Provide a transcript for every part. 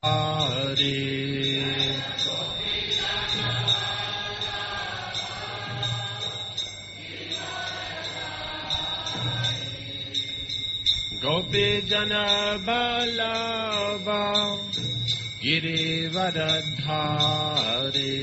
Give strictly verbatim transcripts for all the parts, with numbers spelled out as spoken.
Gopi Jana Balava Girivardhari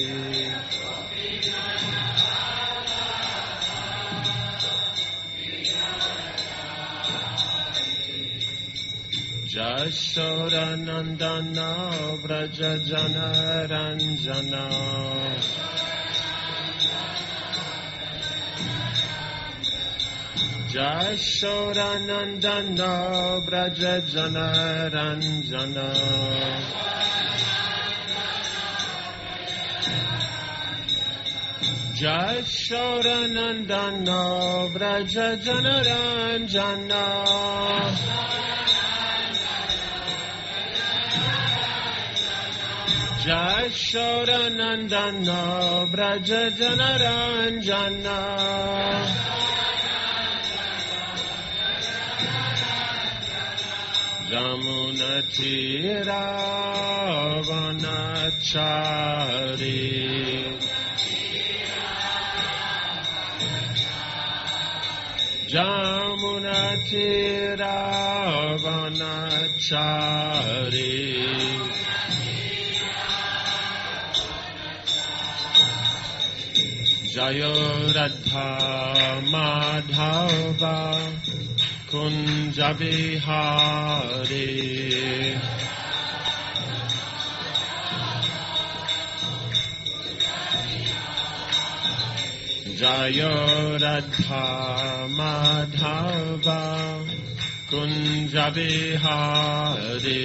Jashoda Nandana Vraja Jana Ranjana Jashoda Nandana Vraja Jana Ranjana Jashoda Nandana Vraja Jana Ranjana Jashoda Nandana Vraja Jana Ranjana Jamuna Tira Vanachari Jamuna Tira Vanachari Jayo Radha Madhava Kunja Vihari Jayo Radha Madhava Kunja Vihari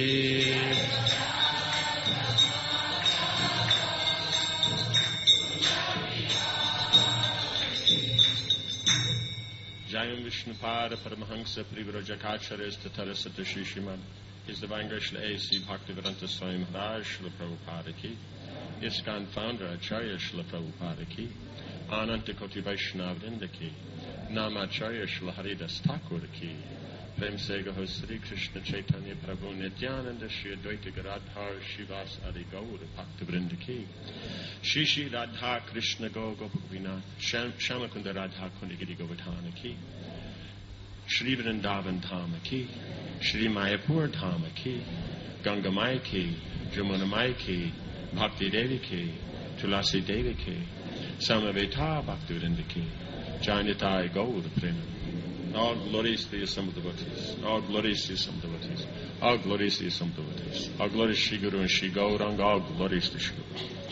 Jayam Vishnupada Paramahansa Privrajacharya Tatarasata Shishimad His Divine Grace A C Bhaktivedanta Swami Maharaj Srila Prabhupada Ki ISKCON Founder Acharya Srila Prabhupada Ki Ananta Koti Vaishnavrinda Ki Namacharya Srila Haridas Thakur Ki Prem Se Gaho Sri Krishna Chaitanya Prabhu Nityananda Shri Advaita Gadadhar Shivas Adi Gaur Bhaktivinoda Ki Shri Shri Radha Krishna Go Gopakavinath Shamakunda Radha Kundigiri Govardhana Ki Shri Vrindavan Dhama Ki Shri Mayapur Dhama Ki Gangamai Ki Jamunamai Ki Bhakti Devi Ki Tulasi Devi Ki Samaveta Bhaktivinoda Ki Janitai Gaur Prema. All glories to the assembled devotees. All glories to the assembled devotees. All glories to the assembled devotees. All glories to Shri Guru and Shri Gauranga. All glories to Shri Guru.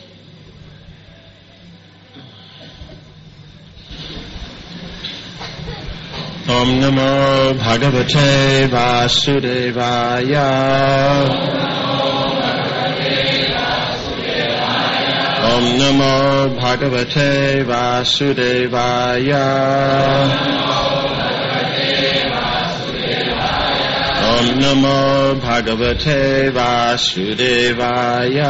Om Namo Bhagavate Vasudevaya. Om Namo Bhagavate Vasudevaya. Om Namo Bhagavate Vasudevaya.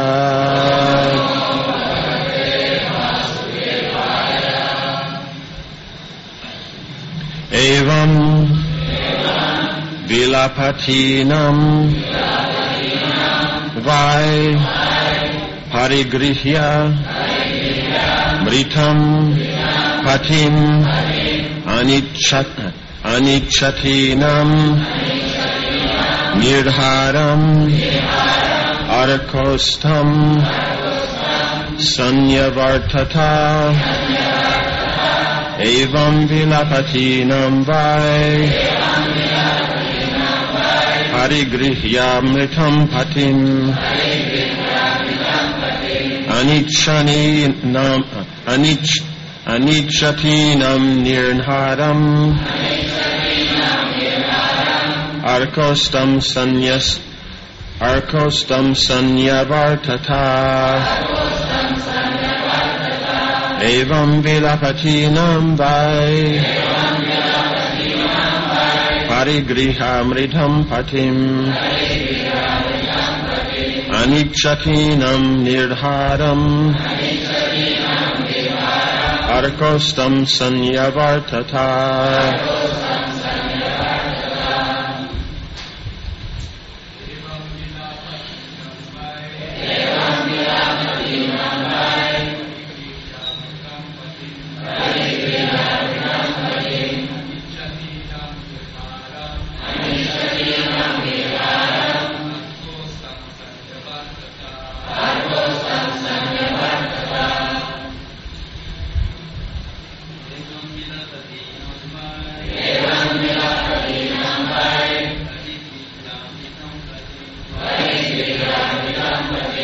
Evam Vilapatinam Vai Parigrihya Mritam Patim Anichat Anichatinam Nirharam Arkostam Sanyavartata Evam Vilapatinam Vai Parigrihya Mritam Patim Anichaninam Anich Anichatinam Nirharam Arkostam Sanyas Arkostam Sanyavartata Evam Vilapatinam Vai Parigriha Mritam Patim Anichatinam Nirharam Arkostam Sanyavartata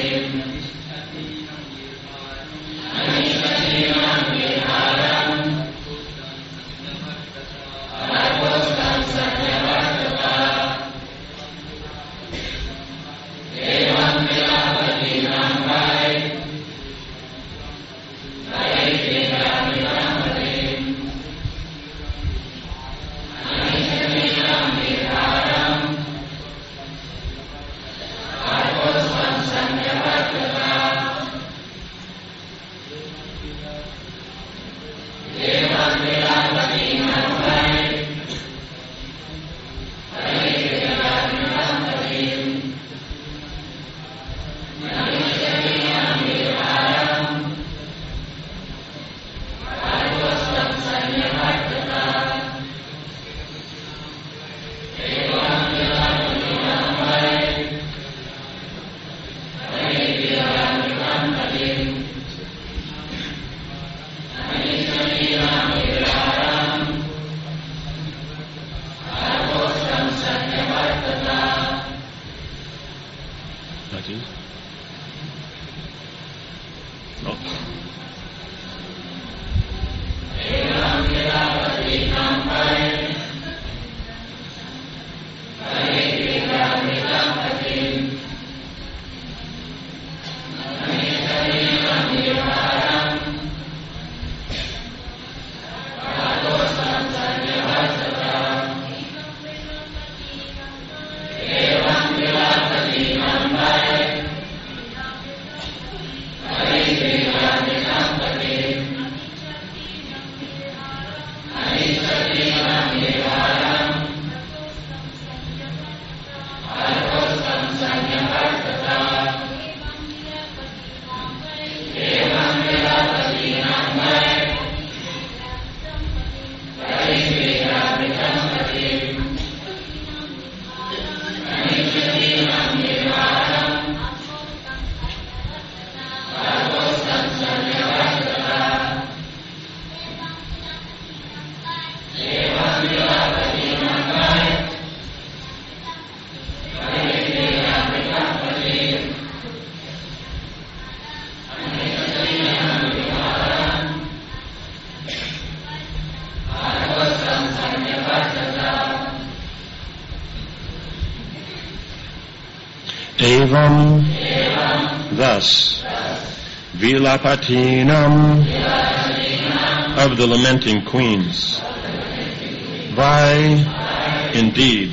Evam, thus, Vilapatinam, of the lamenting queens. Vai, indeed,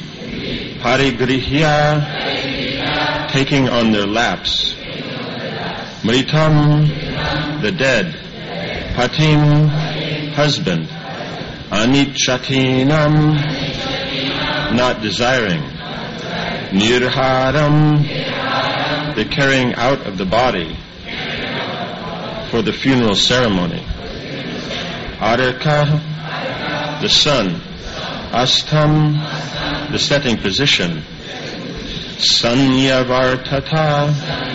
Parigrihya, taking on their laps. Mritam, the dead. Patim, husband. Anichatinam, not desiring. Nirharam, the carrying out of the body for the funeral ceremony. Adarka, the sun. Astam, the setting position. Sanyavartata,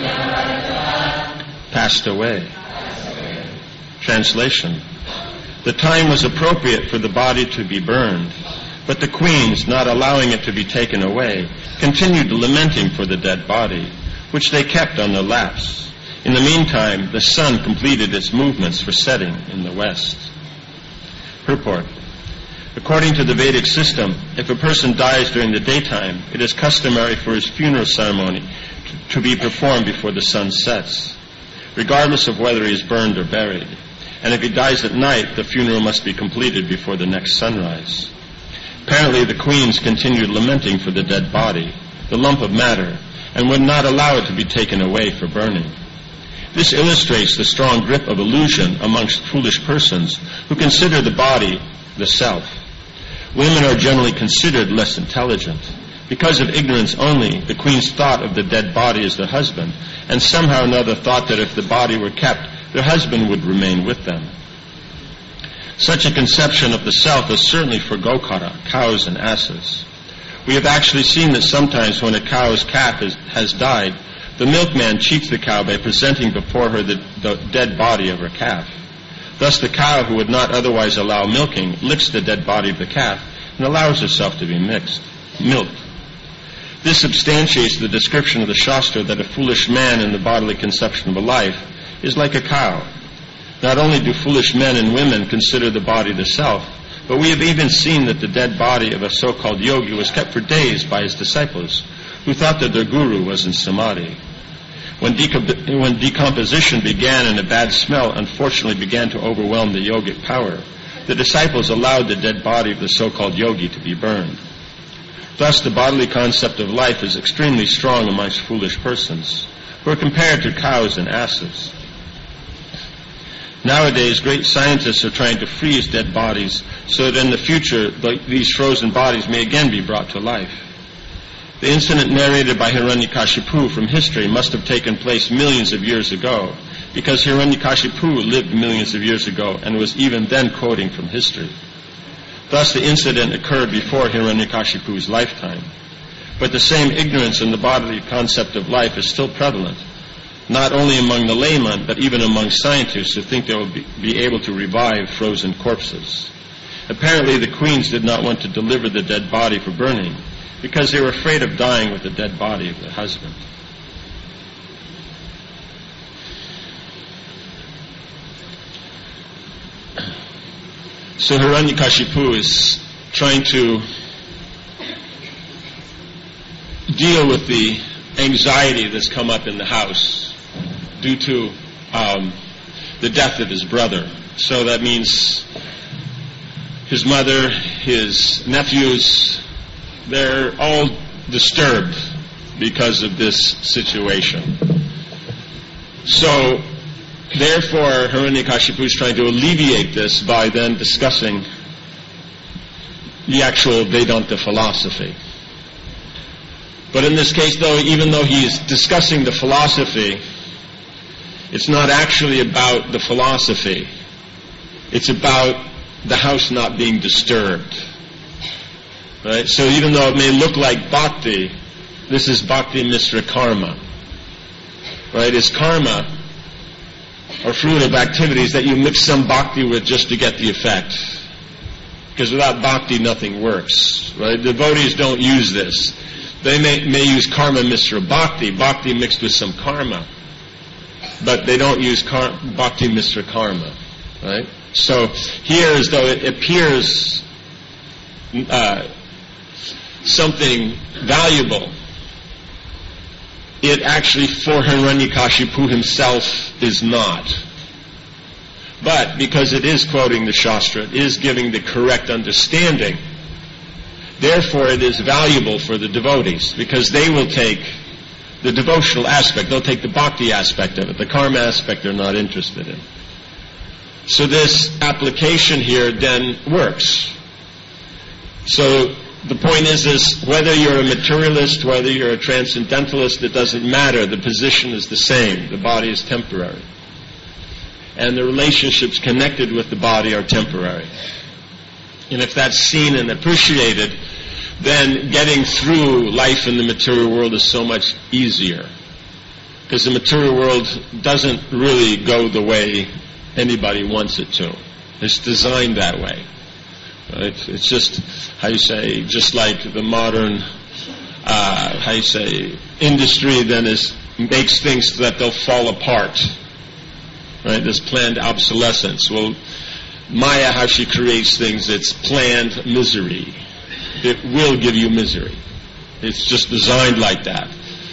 passed away. Translation. The time was appropriate for the body to be burned, but the queens, not allowing it to be taken away, continued lamenting for the dead body, which they kept on their laps. In the meantime, the sun completed its movements for setting in the west. Purport. According to the Vedic system, if a person dies during the daytime, it is customary for his funeral ceremony to, to be performed before the sun sets, regardless of whether he is burned or buried. And if he dies at night, the funeral must be completed before the next sunrise. Apparently, the queens continued lamenting for the dead body, the lump of matter, and would not allow it to be taken away for burning. This illustrates the strong grip of illusion amongst foolish persons who consider the body the self. Women are generally considered less intelligent. Because of ignorance only, the queens thought of the dead body as their husband, and somehow or another thought that if the body were kept, their husband would remain with them. Such a conception of the self is certainly for Gokara, cows and asses. We have actually seen that sometimes when a cow's calf is, has died, the milkman cheats the cow by presenting before her the, the dead body of her calf. Thus the cow, who would not otherwise allow milking, licks the dead body of the calf and allows herself to be mixed, milked. This substantiates the description of the Shastra that a foolish man in the bodily conception of a life is like a cow. Not only do foolish men and women consider the body the self, but we have even seen that the dead body of a so-called yogi was kept for days by his disciples, who thought that their guru was in samadhi. When, decomp- when decomposition began and a bad smell unfortunately began to overwhelm the yogic power, the disciples allowed the dead body of the so-called yogi to be burned. Thus, the bodily concept of life is extremely strong amongst foolish persons, who are compared to cows and asses. Nowadays, great scientists are trying to freeze dead bodies so that in the future these frozen bodies may again be brought to life. The incident narrated by Hiranyakashipu from history must have taken place millions of years ago, because Hiranyakashipu lived millions of years ago and was even then quoting from history. Thus, the incident occurred before Hiranyakashipu's lifetime. But the same ignorance in the bodily concept of life is still prevalent, not only among the laymen, but even among scientists who think they will be, be able to revive frozen corpses. Apparently, the queens did not want to deliver the dead body for burning, because they were afraid of dying with the dead body of the husband. So Hiranyakashipu is trying to deal with the anxiety that's come up in the house due to um, the death of his brother. So that means his mother, his nephews, they're all disturbed because of this situation. So, therefore, Hiranyakashipu is trying to alleviate this by then discussing the actual Vedanta philosophy. But in this case, though, even though he is discussing the philosophy, it's not actually about the philosophy. It's about the house not being disturbed. Right? So even though it may look like bhakti, this is bhakti misra karma. Right? It's karma, or fruit of activities that you mix some bhakti with just to get the effect. Because without bhakti, nothing works. Right? Devotees don't use this. They may, may use karma misra bhakti, bhakti mixed with some karma. But they don't use kar- bhakti misra karma. Right? So here, as though it appears uh, something valuable, it actually for Hiranyakashipu himself is not. But because it is quoting the Shastra, it is giving the correct understanding, therefore it is valuable for the devotees, because they will take the devotional aspect, they'll take the bhakti aspect of it, the karma aspect they're not interested in. So this application here then works. So the point is, is whether you're a materialist, whether you're a transcendentalist, it doesn't matter. The position is the same. The body is temporary. And the relationships connected with the body are temporary. And if that's seen and appreciated, then getting through life in the material world is so much easier. Because the material world doesn't really go the way anybody wants it to. It's designed that way. Right? It's just, how you say, just like the modern, uh, how you say, industry then is, makes things so that they'll fall apart. Right? This planned obsolescence. Well, Maya, how she creates things, it's planned misery. It will give you misery. It's just designed like that.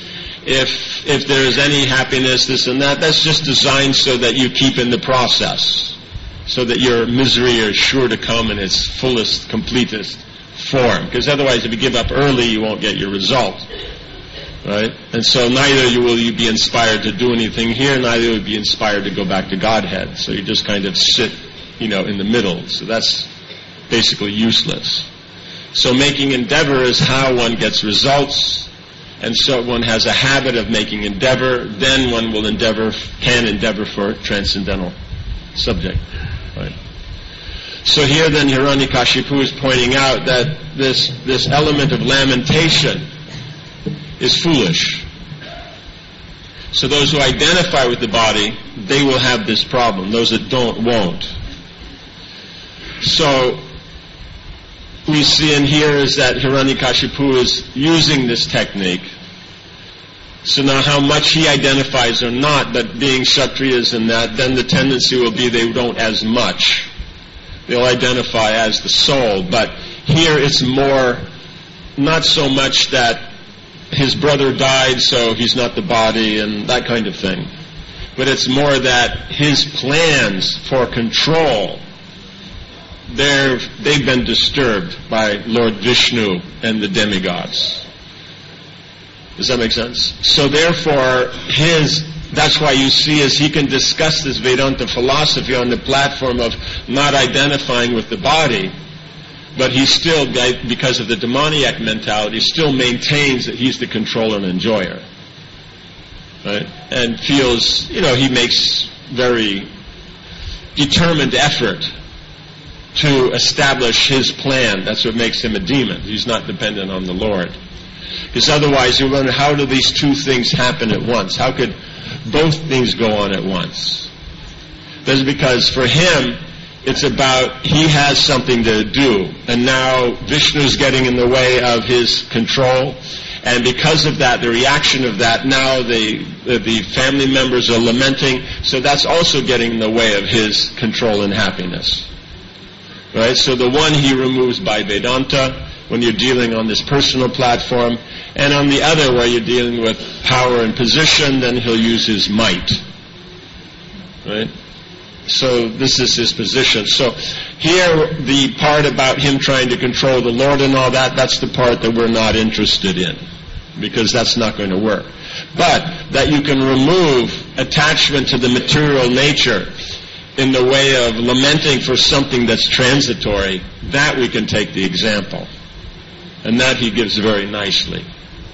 If if there is any happiness, this and that, that's just designed so that you keep in the process, so that your misery is sure to come in its fullest, completest form. Because otherwise, if you give up early, you won't get your result. Right? And so neither you will you be inspired to do anything here, neither will you be inspired to go back to Godhead. So you just kind of sit, you know, in the middle. So that's basically useless. So making endeavor is how one gets results. And so one has a habit of making endeavor, then one will endeavor, can endeavor for transcendental subject. Right? So here then Hiranyakashipu is pointing out that this, this element of lamentation is foolish. So those who identify with the body, they will have this problem. Those that don't, won't. So we see in here is that Hiranyakashipu is using this technique. So now how much he identifies or not, but being Kshatriyas in that, then the tendency will be they don't as much. They'll identify as the soul. But here it's more, not so much that his brother died, so he's not the body and that kind of thing. But it's more that his plans for control, they're, they've been disturbed by Lord Vishnu and the demigods. Does that make sense? So therefore, his, that's why you see as he can discuss this Vedanta philosophy on the platform of not identifying with the body, but he still, because of the demoniac mentality, still maintains that he's the controller and enjoyer. Right? And feels, you know, he makes very determined effort to establish his plan. That's what makes him a demon. He's not dependent on the Lord. Because otherwise you wonder, how do these two things happen at once? How could both things go on at once? That's because for him, it's about he has something to do, and now Vishnu's getting in the way of his control, and because of that, the reaction of that, now the, the family members are lamenting, so that's also getting in the way of his control and happiness. Right? So the one he removes by Vedanta, when you're dealing on this personal platform, and on the other, where you're dealing with power and position, then he'll use his might. Right? So this is his position. So here, the part about him trying to control the Lord and all that, that's the part that we're not interested in, because that's not going to work. But that you can remove attachment to the material nature in the way of lamenting for something that's transitory, that we can take the example. And that he gives very nicely.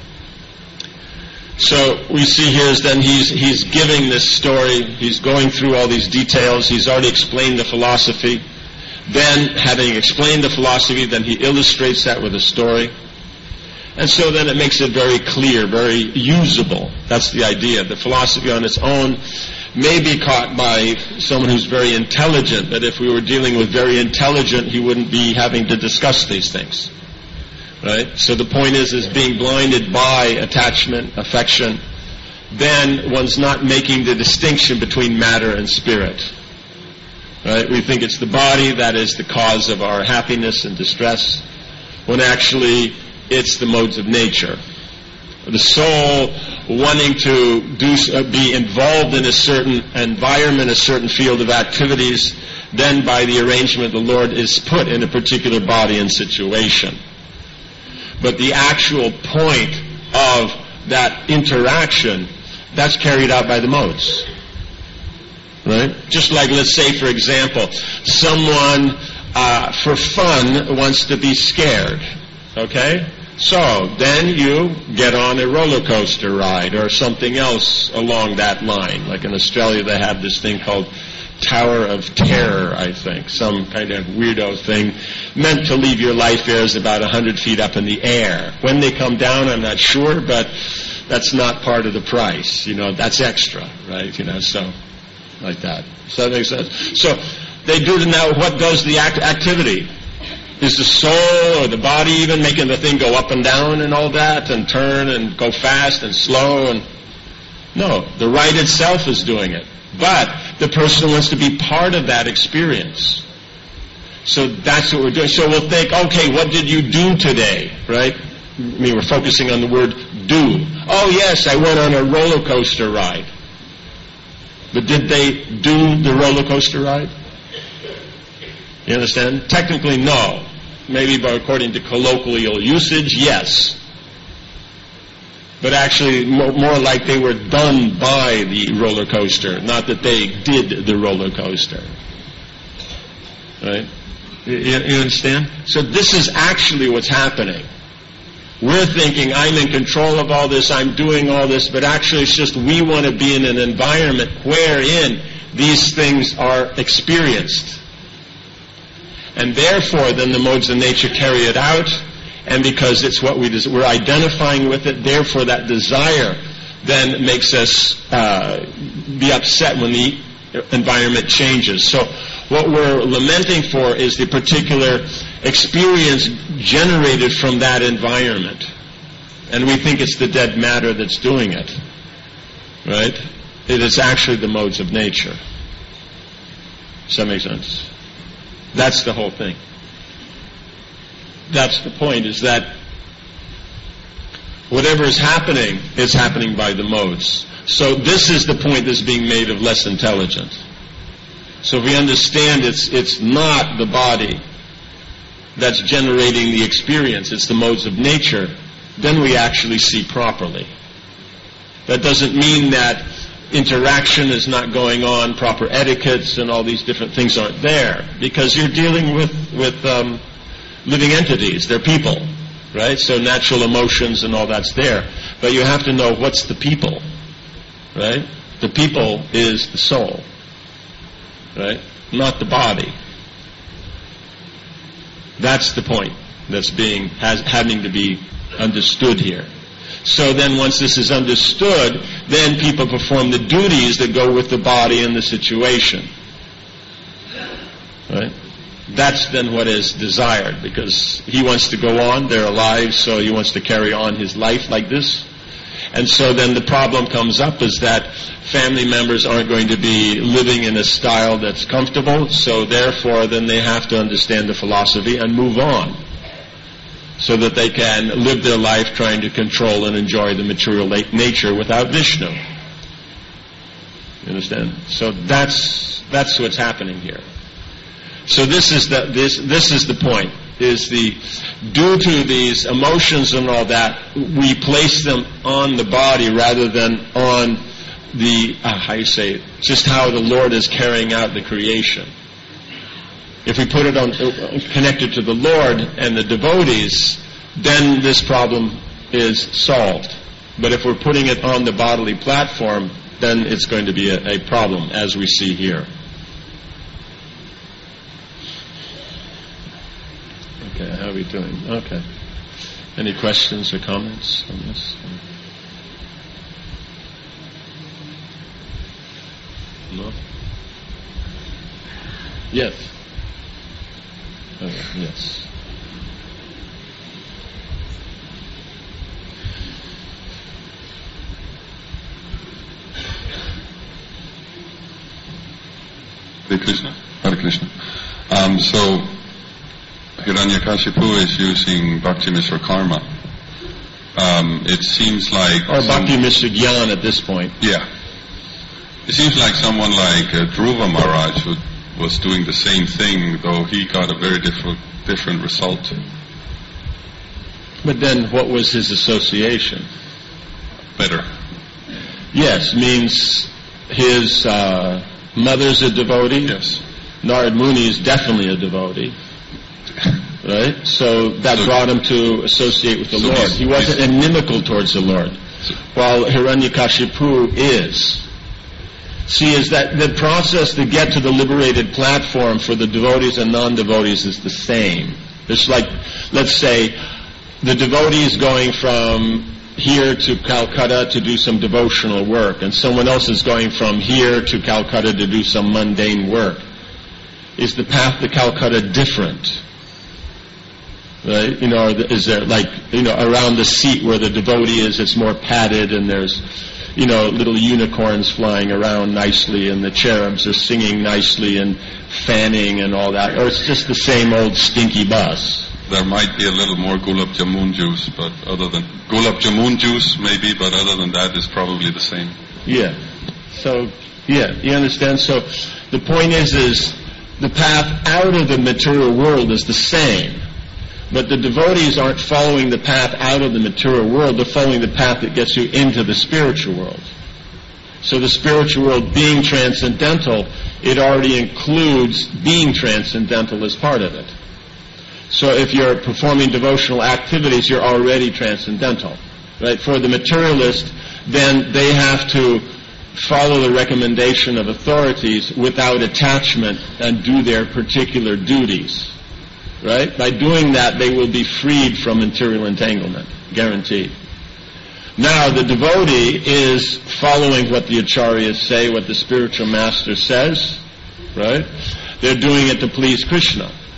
So we see here is then he's he's giving this story, he's going through all these details, he's already explained the philosophy. Then, having explained the philosophy, then he illustrates that with a story. And so then it makes it very clear, very usable. That's the idea. The philosophy on its own may be caught by someone who's very intelligent, that if we were dealing with very intelligent, he wouldn't be having to discuss these things. Right? So the point is, is being blinded by attachment, affection, then one's not making the distinction between matter and spirit. Right? We think it's the body that is the cause of our happiness and distress, when actually it's the modes of nature. The soul wanting to do, uh, be involved in a certain environment, a certain field of activities, then by the arrangement the Lord is put in a particular body and situation. But the actual point of that interaction, that's carried out by the modes. Right? Just like, let's say, for example, someone uh, for fun wants to be scared. Okay? So, then you get on a roller coaster ride or something else along that line. Like in Australia, they have this thing called Tower of Terror, I think. Some kind of weirdo thing meant to leave your life airs about one hundred feet up in the air. When they come down, I'm not sure, but that's not part of the price. You know, that's extra, right? You know, so, like that. Does that make sense? So, they do now, what does the act- activity? Is the soul or the body even making the thing go up and down and all that, and turn and go fast and slow? And no, the ride itself is doing it. But the person wants to be part of that experience. So that's what we're doing. So we'll think, okay, what did you do today, right? I mean, we're focusing on the word do. Oh, yes, I went on a roller coaster ride. But did they do the roller coaster ride? You understand? Technically, no. Maybe but according to colloquial usage, yes. But actually, more, more like they were done by the roller coaster, not that they did the roller coaster. Right? You, you understand? So this is actually what's happening. We're thinking, I'm in control of all this, I'm doing all this, but actually it's just we want to be in an environment wherein these things are experienced. And therefore, then the modes of nature carry it out, and because it's what we des- we're identifying with it, therefore that desire then makes us uh, be upset when the environment changes. So what we're lamenting for is the particular experience generated from that environment. And we think it's the dead matter that's doing it. Right? It is actually the modes of nature. Does that make sense? That's the whole thing. That's the point, is that whatever is happening is happening by the modes. So this is the point that's being made of less intelligent. So if we understand it's it's not the body that's generating the experience, it's the modes of nature, then we actually see properly. That doesn't mean that interaction is not going on, proper etiquettes and all these different things aren't there, because you're dealing with, with um, living entities. They're people, right? So natural emotions and all that's there. But you have to know what's the people, right? The people is the soul, right? Not the body. That's the point that's being, has, having to be understood here. So then once this is understood, then people perform the duties that go with the body and the situation. Right? That's then what is desired, because he wants to go on, they're alive, so he wants to carry on his life like this. And so then the problem comes up is that family members aren't going to be living in a style that's comfortable, so therefore then they have to understand the philosophy and move on, so that they can live their life trying to control and enjoy the material nature without Vishnu. You understand? So that's that's what's happening here. So this is the this this is the point. Is the due to these emotions and all that, we place them on the body rather than on the uh, how you say it, just how the Lord is carrying out the creation. If we put it on uh, connected to the Lord and the devotees, then this problem is solved. But if we're putting it on the bodily platform, then it's going to be a, a problem, as we see here. Okay, how are we doing? Okay. Any questions or comments on this? No? Yes. Okay, yes. Hare Krishna. Hare Krishna. Um, so, Hiranyakashipu is using Bhakti Mishra Karma. Um, it seems like... Or Bhakti Mishra Gyan at this point. Yeah. It seems like someone like uh, Dhruva Maharaj who was doing the same thing, though he got a very different different result. But then what was his association? Better. Yes, means his uh, mother's a devotee. Yes. Narad Muni is definitely a devotee. Right? So that so, brought him to associate with the so Lord. He wasn't inimical towards the Lord, so, while Hiranyakashipu is. See, is that the process to get to the liberated platform for the devotees and non-devotees is the same. It's like, let's say, the devotee is going from here to Calcutta to do some devotional work, and someone else is going from here to Calcutta to do some mundane work. Is the path to Calcutta different? Right? You know, is there like, you know, around the seat where the devotee is, it's more padded and there's, you know, little unicorns flying around nicely and the cherubs are singing nicely and fanning and all that, or it's just the same old stinky bus. There might be a little more Gulab Jamun juice, but other than Gulab Jamun juice maybe, but other than that it's probably the same. Yeah. So, yeah, you understand? So the point is, is the path out of the material world is the same. But the devotees aren't following the path out of the material world, they're following the path that gets you into the spiritual world. So the spiritual world being transcendental, it already includes being transcendental as part of it. So if you're performing devotional activities, you're already transcendental. Right? For the materialist, then they have to follow the recommendation of authorities without attachment and do their particular duties. Right? By doing that, they will be freed from material entanglement, guaranteed. Now, the devotee is following what the acharyas say, what the spiritual master says, right? They're doing it to please Krishna.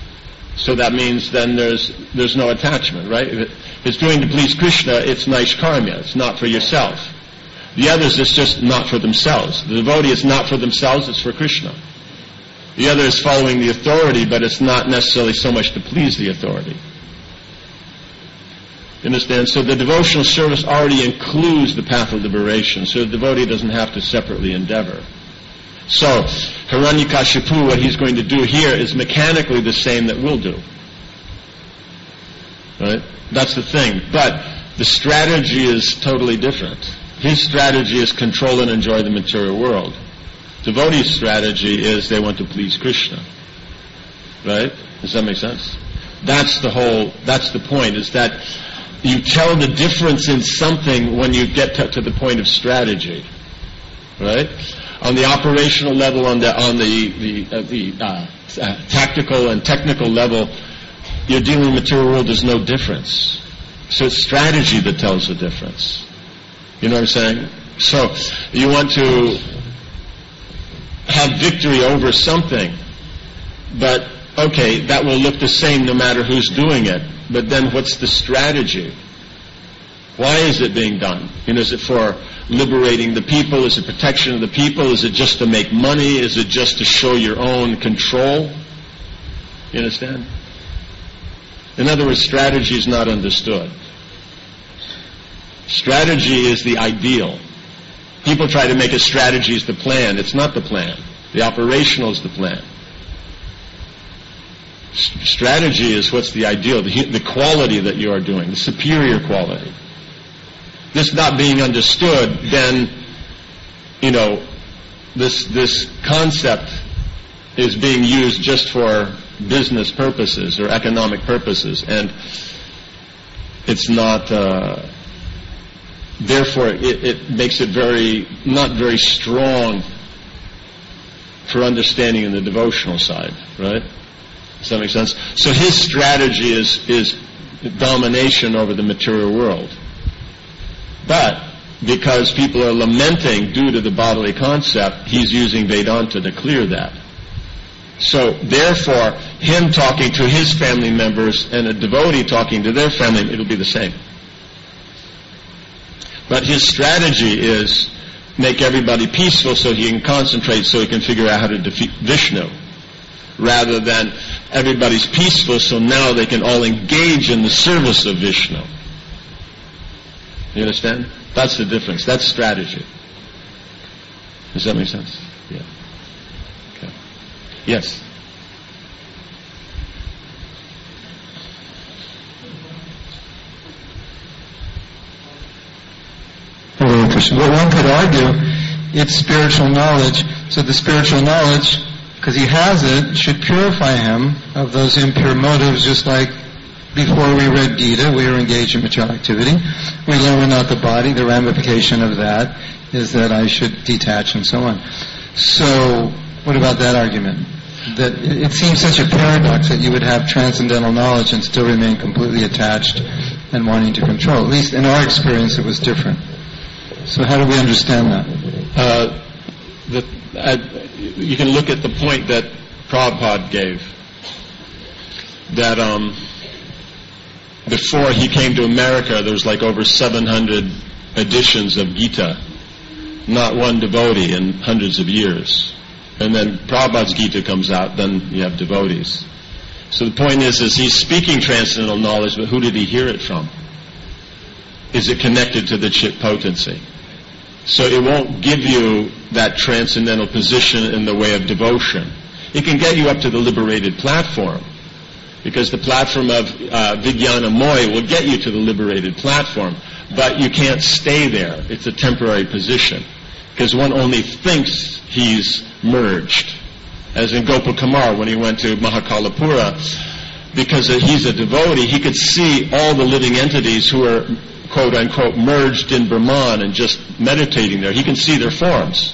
So that means then there's there's no attachment, right? If it's doing to please Krishna, it's Naishkarmya. It's not for yourself. The others, it's just not for themselves. The devotee is not for themselves, it's for Krishna. The other is following the authority, but it's not necessarily so much to please the authority. You understand? So the devotional service already includes the path of liberation, so the devotee doesn't have to separately endeavor. So, Hiranyakashipu, what he's going to do here is mechanically the same that we'll do. Right? That's the thing. But the strategy is totally different. His strategy is control and enjoy the material world. Devotee's strategy is they want to please Krishna. Right? Does that make sense? That's the whole, that's the point, is that you tell the difference in something when you get to, to the point of strategy. Right? On the operational level, on the on the the, uh, the uh, uh, tactical and technical level, you're dealing with material world. There's no difference. So it's strategy that tells the difference. You know what I'm saying? So you want to have victory over something, but okay, that will look the same no matter who's doing it. But then, what's the strategy? Why is it being done? You know, is it for liberating the people? Is it protection of the people? Is it just to make money? Is it just to show your own control? You understand? In other words, strategy is not understood. Strategy is the ideal. People try to make a strategy as the plan. It's not the plan. The operational is the plan. S- strategy is what's the ideal, the, the quality that you are doing, the superior quality. This not being understood, then, you know, this this concept is being used just for business purposes or economic purposes, and it's not, uh, therefore it, it makes it very, not very strong for understanding in the devotional side, right? Does that make sense? So his strategy is, is domination over the material world. But because people are lamenting due to the bodily concept, he's using Vedanta to clear that. So therefore, him talking to his family members and a devotee talking to their family, it'll be the same. But his strategy is make everybody peaceful so he can concentrate, so he can figure out how to defeat Vishnu, rather than everybody's peaceful so now they can all engage in the service of Vishnu. You understand? That's the difference. That's strategy. Does that make sense? Yeah. Okay. Yes. Hello, Krishna. Well, one could argue it's spiritual knowledge, so the spiritual knowledge, because he has it, should purify him of those impure motives, just like before we read Gita, we were engaged in material activity. We learn we're not the body. The ramification of that is that I should detach and so on. So, what about that argument? That it seems such a paradox that you would have transcendental knowledge and still remain completely attached and wanting to control. At least in our experience, it was different. So how do we understand that? Uh, the, uh, you can look at the point that Prabhupada gave. That um, before he came to America, there was like over seven hundred editions of Gita. Not one devotee in hundreds of years. And then Prabhupada's Gita comes out, then you have devotees. So the point is, is he's speaking transcendental knowledge, but who did he hear it from? Is it connected to the chit potency? So it won't give you that transcendental position in the way of devotion. It can get you up to the liberated platform, because the platform of uh, Vijnana Moy will get you to the liberated platform, but you can't stay there. It's a temporary position, because one only thinks he's merged. As in Gopal Kumar, when he went to Mahakalapura, because he's a devotee, he could see all the living entities who are quote-unquote merged in Brahman and just meditating there. He can see their forms.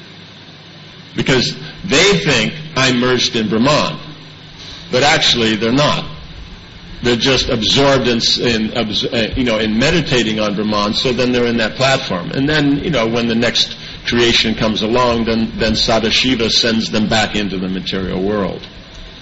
Because they think, I'm merged in Brahman. But actually, they're not. They're just absorbed in, in, you know, in meditating on Brahman, so then they're in that platform. And then, you know, when the next creation comes along, then, then Sadashiva sends them back into the material world.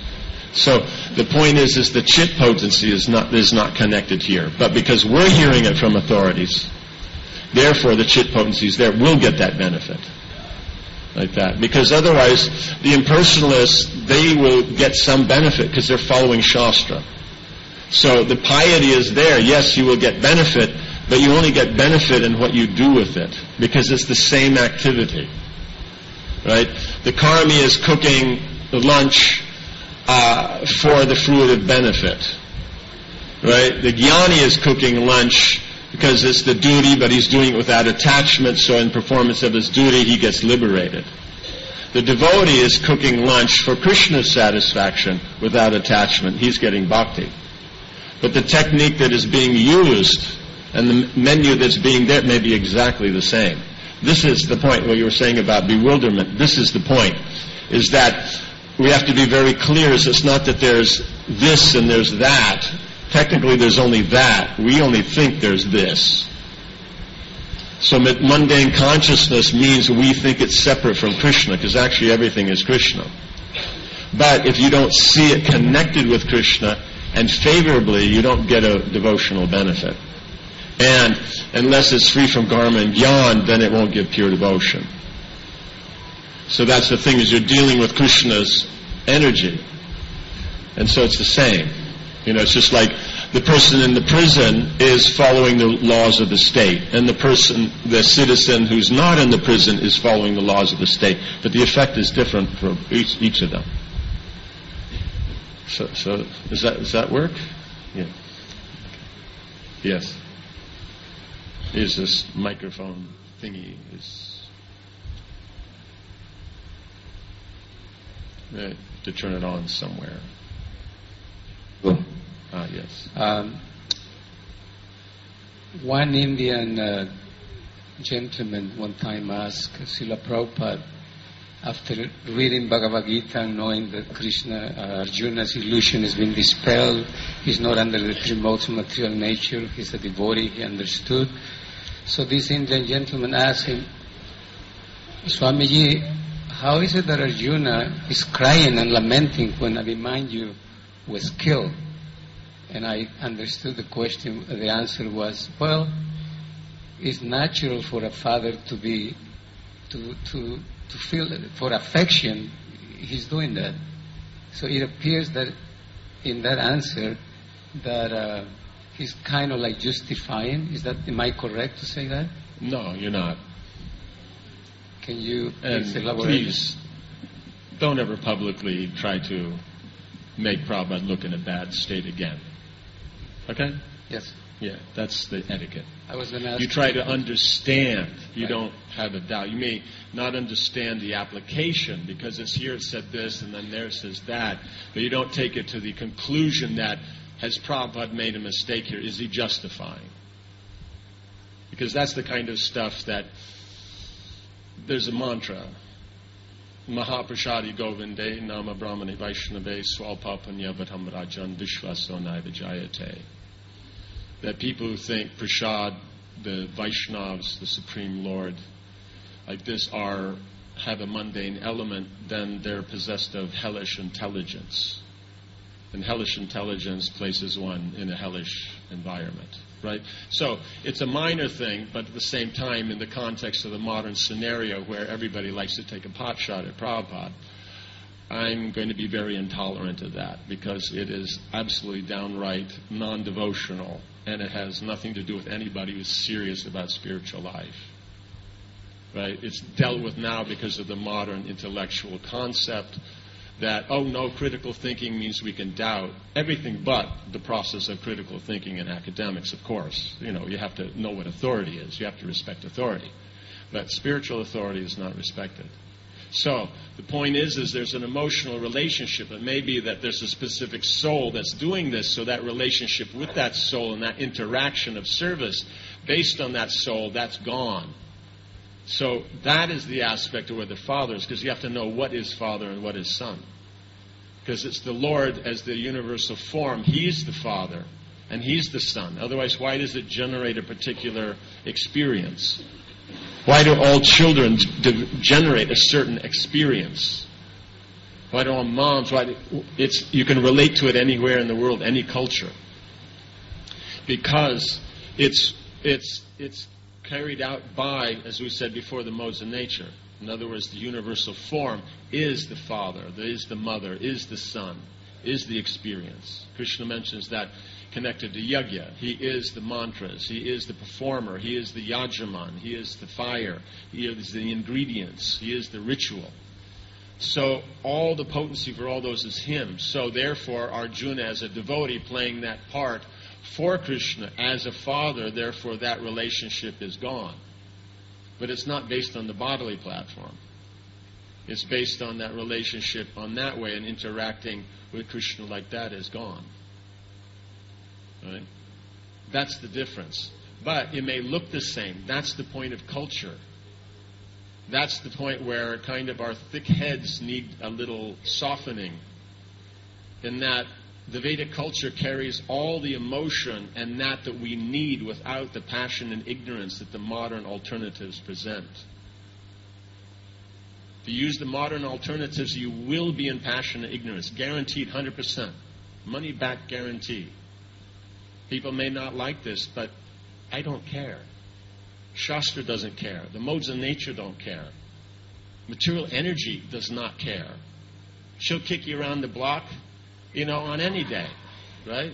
So the point is, is the chit potency is not is not connected here. But because we're hearing it from authorities, therefore the chit potencies there will get that benefit. Like that. Because otherwise, the impersonalists, they will get some benefit because they're following Shastra. So the piety is there. Yes, you will get benefit, but you only get benefit in what you do with it. Because it's the same activity. Right? The karmi is cooking the lunch uh, for the fruitive benefit. Right? The jnani is cooking lunch because it's the duty, but he's doing it without attachment, so in performance of his duty, he gets liberated. The devotee is cooking lunch for Krishna's satisfaction without attachment. He's getting bhakti. But the technique that is being used and the menu that's being there may be exactly the same. This is the point, what you were saying about bewilderment. This is the point, is that we have to be very clear. Is it's not that there's this and there's that. Technically, there's only that. We only think there's this. So mundane consciousness means we think it's separate from Krishna, because actually everything is Krishna. But if you don't see it connected with Krishna, and favorably, you don't get a devotional benefit. And unless it's free from karma and gyan, then it won't give pure devotion. So that's the thing, is you're dealing with Krishna's energy. And so it's the same. You know, it's just like the person in the prison is following the laws of the state, and the person, the citizen who's not in the prison is following the laws of the state. But the effect is different for each, each of them. So, so does that does that work? Yeah. Yes. Is this microphone thingy is right, to turn it on somewhere? Well, Ah, yes. Um, one Indian uh, gentleman one time asked Srila Prabhupada, after reading Bhagavad Gita and knowing that Krishna, uh, Arjuna's illusion has been dispelled, he's not under the three modes of material nature, he's a devotee, he understood. So this Indian gentleman asked him, Swamiji, how is it that Arjuna is crying and lamenting when Abhimanyu was killed? And I understood the question. The answer was, well, it's natural for a father to be, to to to feel for affection. He's doing that. So it appears that in that answer that uh, he's kind of like justifying. Is that, am I correct to say that? No, you're not. Can you And please elaborate? please don't ever publicly try to make Prabhupada look in a bad state again. Okay? Yes. Yeah, that's the etiquette. I was going to ask. You try to understand. You Right. don't have a doubt. You may not understand the application because it's here it said this and then there it says that, but you don't take it to the conclusion that, has Prabhupada made a mistake here? Is he justifying? Because that's the kind of stuff that, there's a mantra, Mahaprashadi Govinde Nama Brahmane Vaishnave Swalpapanya Vatam Rajan Vishvasonai Vijayate. That people who think Prashad, the Vaishnavas, the Supreme Lord, like this are, have a mundane element, then they're possessed of hellish intelligence. And hellish intelligence places one in a hellish environment. Right? So it's a minor thing, but at the same time, in the context of the modern scenario where everybody likes to take a pot shot at Prabhupada, I'm going to be very intolerant of that because it is absolutely downright non-devotional and it has nothing to do with anybody who's serious about spiritual life. Right? It's dealt with now because of the modern intellectual concept that, oh no, critical thinking means we can doubt everything but the process of critical thinking in academics, of course. You know, you have to know what authority is. You have to respect authority. But spiritual authority is not respected. So, the point is, is there's an emotional relationship. It may be that there's a specific soul that's doing this, so that relationship with that soul and that interaction of service based on that soul, that's gone. So that is the aspect of where the Father is, because you have to know what is Father and what is Son. Because it's the Lord as the universal form. He's the Father and He's the Son. Otherwise, why does it generate a particular experience? Why do all children d- generate a certain experience? Why do all moms, why do, it's, you can relate to it anywhere in the world, any culture. Because it's, it's, it's carried out by, as we said before, the modes of nature. In other words, the universal form is the father, is the mother, is the son, is the experience. Krishna mentions that connected to yajna. He is the mantras, he is the performer, he is the yajaman, he is the fire, he is the ingredients, he is the ritual. So all the potency for all those is him. So therefore Arjuna, as a devotee playing that part for Krishna as a father, therefore that relationship is gone. But it's not based on the bodily platform. It's based on that relationship on that way, and interacting with Krishna like that is gone. Right? That's the difference. But it may look the same. That's the point of culture. That's the point where kind of our thick heads need a little softening, in that the Vedic culture carries all the emotion and that that we need without the passion and ignorance that the modern alternatives present. If you use the modern alternatives, you will be in passion and ignorance. Guaranteed, one hundred percent. Money back guarantee. People may not like this, but I don't care. Shastra doesn't care. The modes of nature don't care. Material energy does not care. She'll kick you around the block, you know, on any day, right?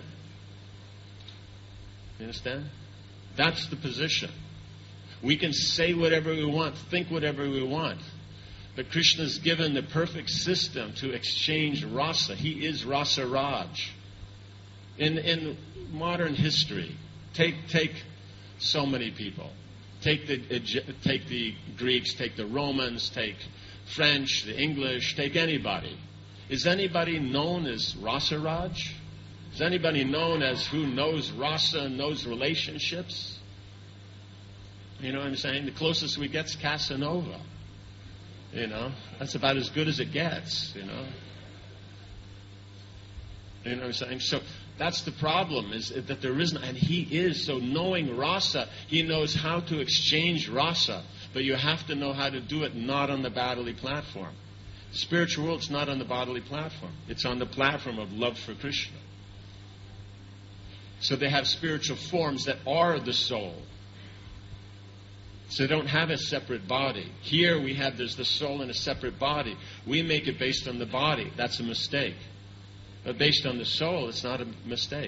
You understand? That's the position. We can say whatever we want, think whatever we want, but Krishna's given the perfect system to exchange rasa. He is Rasa Raj. In in modern history, take take so many people. Take the take the Greeks, take the Romans, take French, the English, take anybody. Is anybody known as Rasa Raj? Is anybody known as who knows rasa and knows relationships? You know what I'm saying? The closest we get is Casanova. You know, that's about as good as it gets, you know. You know what I'm saying? So that's the problem, is that there isn't, and he is, so knowing rasa, he knows how to exchange rasa, but you have to know how to do it not on the bodily platform. The spiritual world is not on the bodily platform. It's on the platform of love for Krishna. So they have spiritual forms that are the soul. So they don't have a separate body. Here we have, there's the soul in a separate body. We make it based on the body. That's a mistake. But based on the soul, it's not a mistake.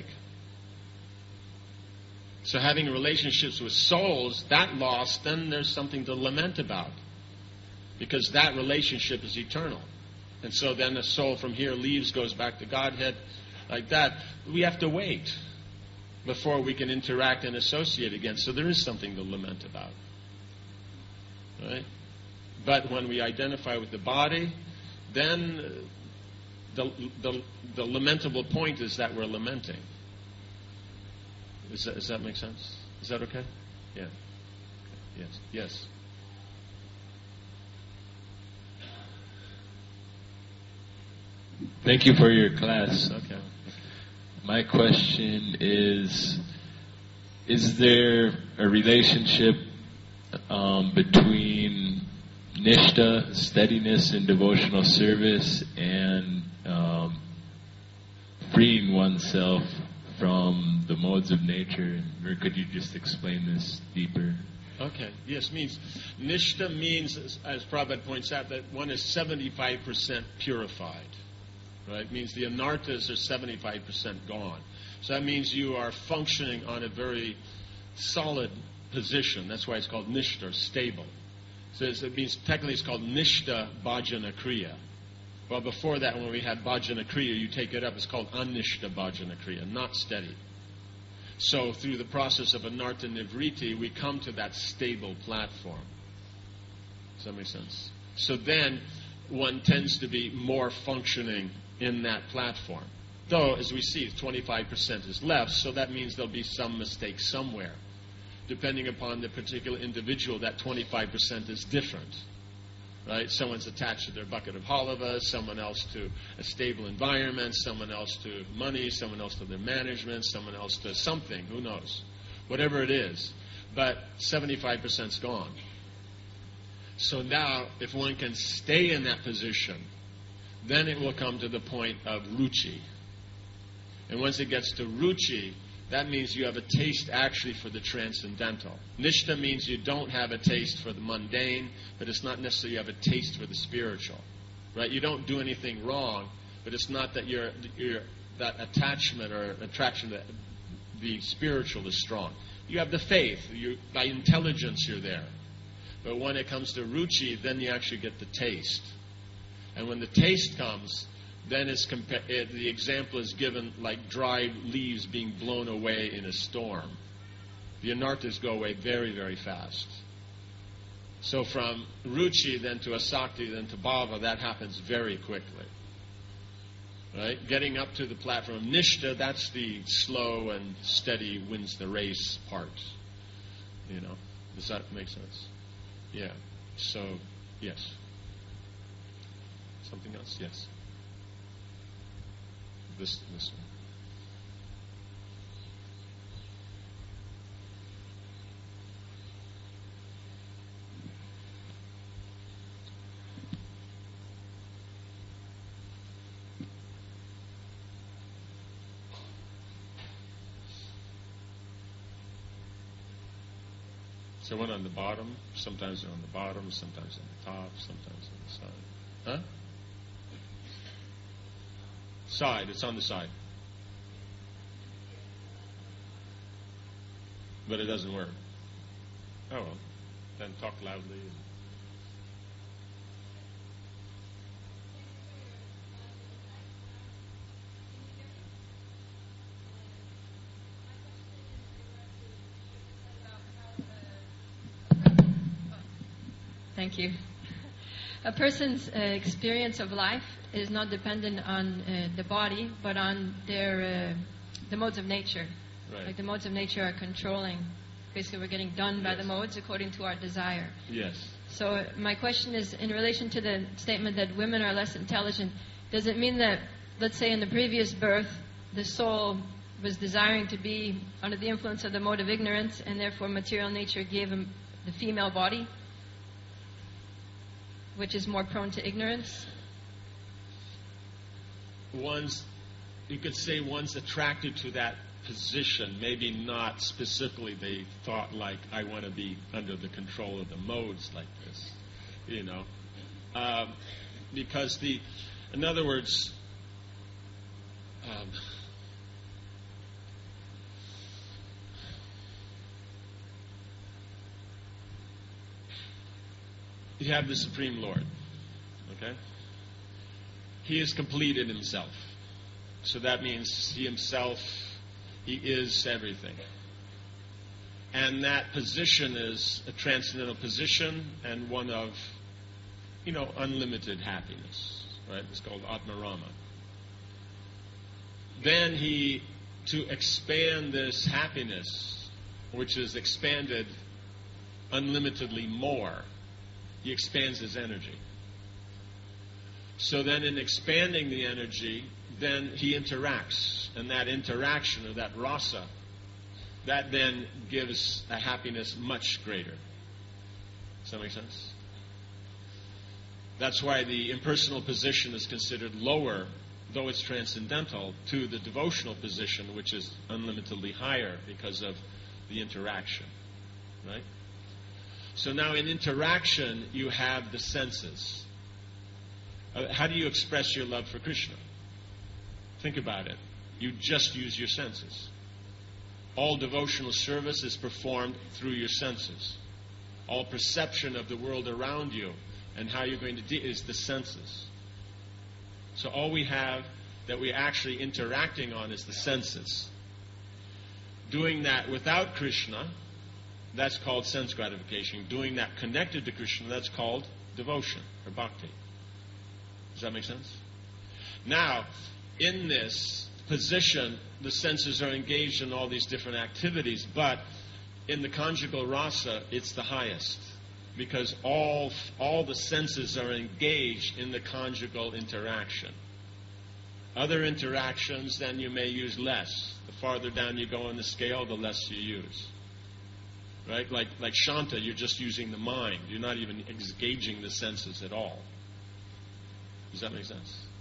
So having relationships with souls, that loss, then there's something to lament about. Because that relationship is eternal. And so then the soul from here leaves, goes back to Godhead, like that. We have to wait before we can interact and associate again. So there is something to lament about. Right? But when we identify with the body, then the, the, the lamentable point is that we're lamenting. Does that, does that make sense? Is that okay? Yeah. Yes. Yes. Thank you for your class. Okay. My question is, is there a relationship um, between nishta, steadiness in devotional service, and um, freeing oneself from the modes of nature? Or could you just explain this deeper? Okay. Yes, means nishta means, as, as Prabhupada points out, that one is seventy-five percent purified. Right? Means the anarthas are seventy-five percent gone. So that means you are functioning on a very solid position. That's why it's called nishta, stable. So it means technically it's called nishta bhajana kriya. Well, before that, when we had bhajana kriya, you take it up, it's called anishta bhajana kriya, not steady. So through the process of anartha nivriti, we come to that stable platform. Does that make sense? So then one tends to be more functioning in that platform. Though, as we see, twenty-five percent is left, so that means there'll be some mistake somewhere. Depending upon the particular individual, that twenty-five percent is different. Right? Someone's attached to their bucket of halava, someone else to a stable environment, someone else to money, someone else to their management, someone else to something, who knows. Whatever it is. But seventy-five percent is gone. So now, if one can stay in that position, then it will come to the point of ruchi. And once it gets to ruchi, that means you have a taste actually for the transcendental. Nishta means you don't have a taste for the mundane, but it's not necessarily you have a taste for the spiritual. Right? You don't do anything wrong, but it's not that you're, you're that attachment or attraction to the spiritual is strong. You have the faith. You, by intelligence you're there. But when it comes to ruchi, then you actually get the taste. And when the taste comes, then it's compa- it, the example is given like dried leaves being blown away in a storm. The anarthas go away very, very fast. So from ruchi, then to asakti, then to bhava, that happens very quickly. Right? Getting up to the platform of nishta, that's the slow and steady wins the race part. You know, does that make sense? Yeah. So, yes. Something else? Yes. This, this one. So one on the bottom, sometimes they're on the bottom, sometimes on the top, sometimes on the side. Huh? Side, it's on the side. But it doesn't work. Oh well, then talk loudly. Thank you. A person's uh, experience of life is not dependent on uh, the body, but on their uh, the modes of nature. Right. Like the modes of nature are controlling. Basically, we're getting done by Yes. the modes according to our desire. Yes. So uh, my question is, in relation to the statement that women are less intelligent, does it mean that, let's say in the previous birth, the soul was desiring to be under the influence of the mode of ignorance, and therefore material nature gave him the female body, which is more prone to ignorance? One's, you could say one's attracted to that position. Maybe not specifically they thought like, I want to be under the control of the modes like this, you know. Um, because the, in other words, um, you have the Supreme Lord, okay? He is complete in himself. So that means he himself, he is everything. And that position is a transcendental position and one of, you know, unlimited happiness, right? It's called Atmarama. Then he, to expand this happiness, which is expanded unlimitedly more, he expands his energy. So then in expanding the energy, then he interacts. And that interaction, or that rasa, that then gives a happiness much greater. Does that make sense? That's why the impersonal position is considered lower, though it's transcendental, to the devotional position, which is unlimitedly higher because of the interaction. Right? So now in interaction, you have the senses. Uh, how do you express your love for Krishna? Think about it. You just use your senses. All devotional service is performed through your senses. All perception of the world around you and how you're going to deal is the senses. So all we have that we're actually interacting on is the senses. Doing that without Krishna, that's called sense gratification. Doing that connected to Krishna, that's called devotion or bhakti. Does that make sense? Now, in this position, the senses are engaged in all these different activities, but in the conjugal rasa, it's the highest because all, all the senses are engaged in the conjugal interaction. Other interactions, then you may use less. The farther down you go on the scale, the less you use. Right? Like, like Shanta, you're just using the mind. You're not even engaging the senses at all. Does that make sense?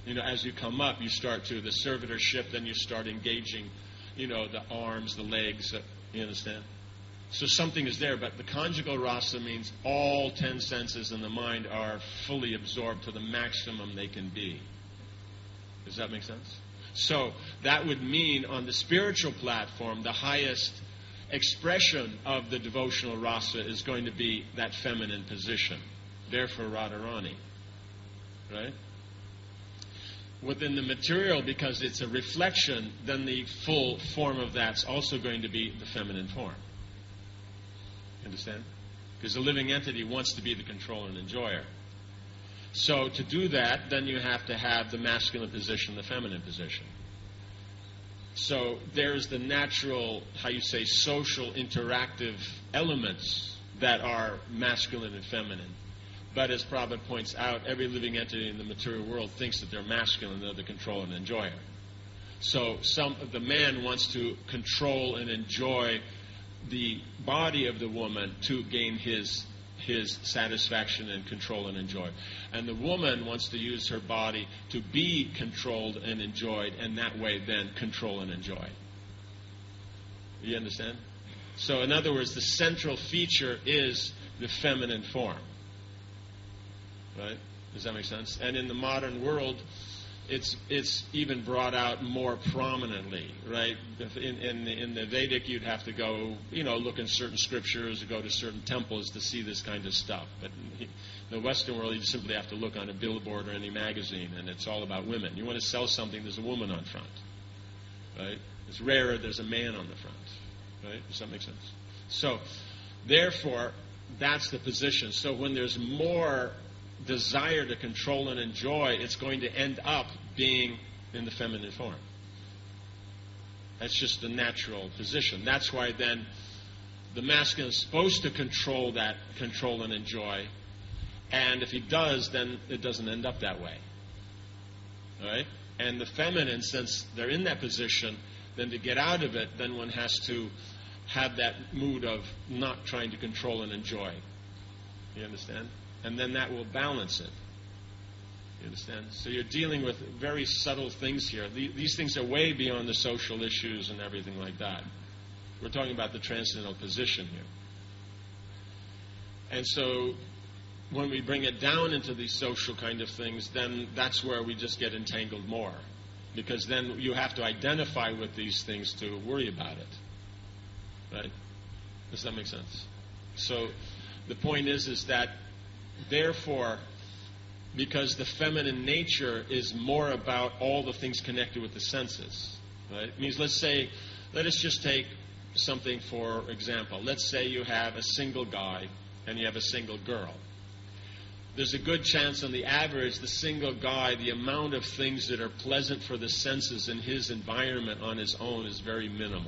You know, as you come up, you start to the servitorship, then you start engaging, you know, the arms, the legs. Uh, you understand? So something is there, but the conjugal rasa means all ten senses in the mind are fully absorbed to the maximum they can be. Does that make sense? So that would mean on the spiritual platform, the highest expression of the devotional rasa is going to be that feminine position. Therefore, Radharani. Right? Within the material, because it's a reflection, then the full form of that's also going to be the feminine form. Understand? Because the living entity wants to be the controller and enjoyer. So to do that, then you have to have the masculine position, the feminine position. So there's the natural, how you say, social interactive elements that are masculine and feminine. But as Prabhupada points out, every living entity in the material world thinks that they're masculine, they're the controller and enjoyer. So some the man wants to control and enjoy the body of the woman to gain his his satisfaction and control and enjoy. And the woman wants to use her body to be controlled and enjoyed, and that way then control and enjoy. You understand? So in other words, the central feature is the feminine form. Right? Does that make sense? And in the modern world, it's it's even brought out more prominently, right? In, in, the, in the Vedic, you'd have to go, you know, look in certain scriptures, or go to certain temples to see this kind of stuff. But in the Western world, you simply have to look on a billboard or any magazine, and it's all about women. You want to sell something, there's a woman on front, right? It's rarer, there's a man on the front, right? Does that make sense? So, therefore, that's the position. So when there's more desire to control and enjoy, it's going to end up being in the feminine form. That's just the natural position. That's why then the masculine is supposed to control that, control and enjoy, and if he does, then it doesn't end up that way. All right? And the feminine, since they're in that position, then to get out of it, then one has to have that mood of not trying to control and enjoy. You understand? And then that will balance it. You understand? So you're dealing with very subtle things here. These things are way beyond the social issues and everything like that. We're talking about the transcendental position here. And so when we bring it down into these social kind of things, then that's where we just get entangled more. Because then you have to identify with these things to worry about it. Right? Does that make sense? So the point is, is that therefore, because the feminine nature is more about all the things connected with the senses, right? It means, let's say, let us just take something for example. Let's say you have a single guy and you have a single girl. There's a good chance on the average, the single guy, the amount of things that are pleasant for the senses in his environment on his own is very minimal.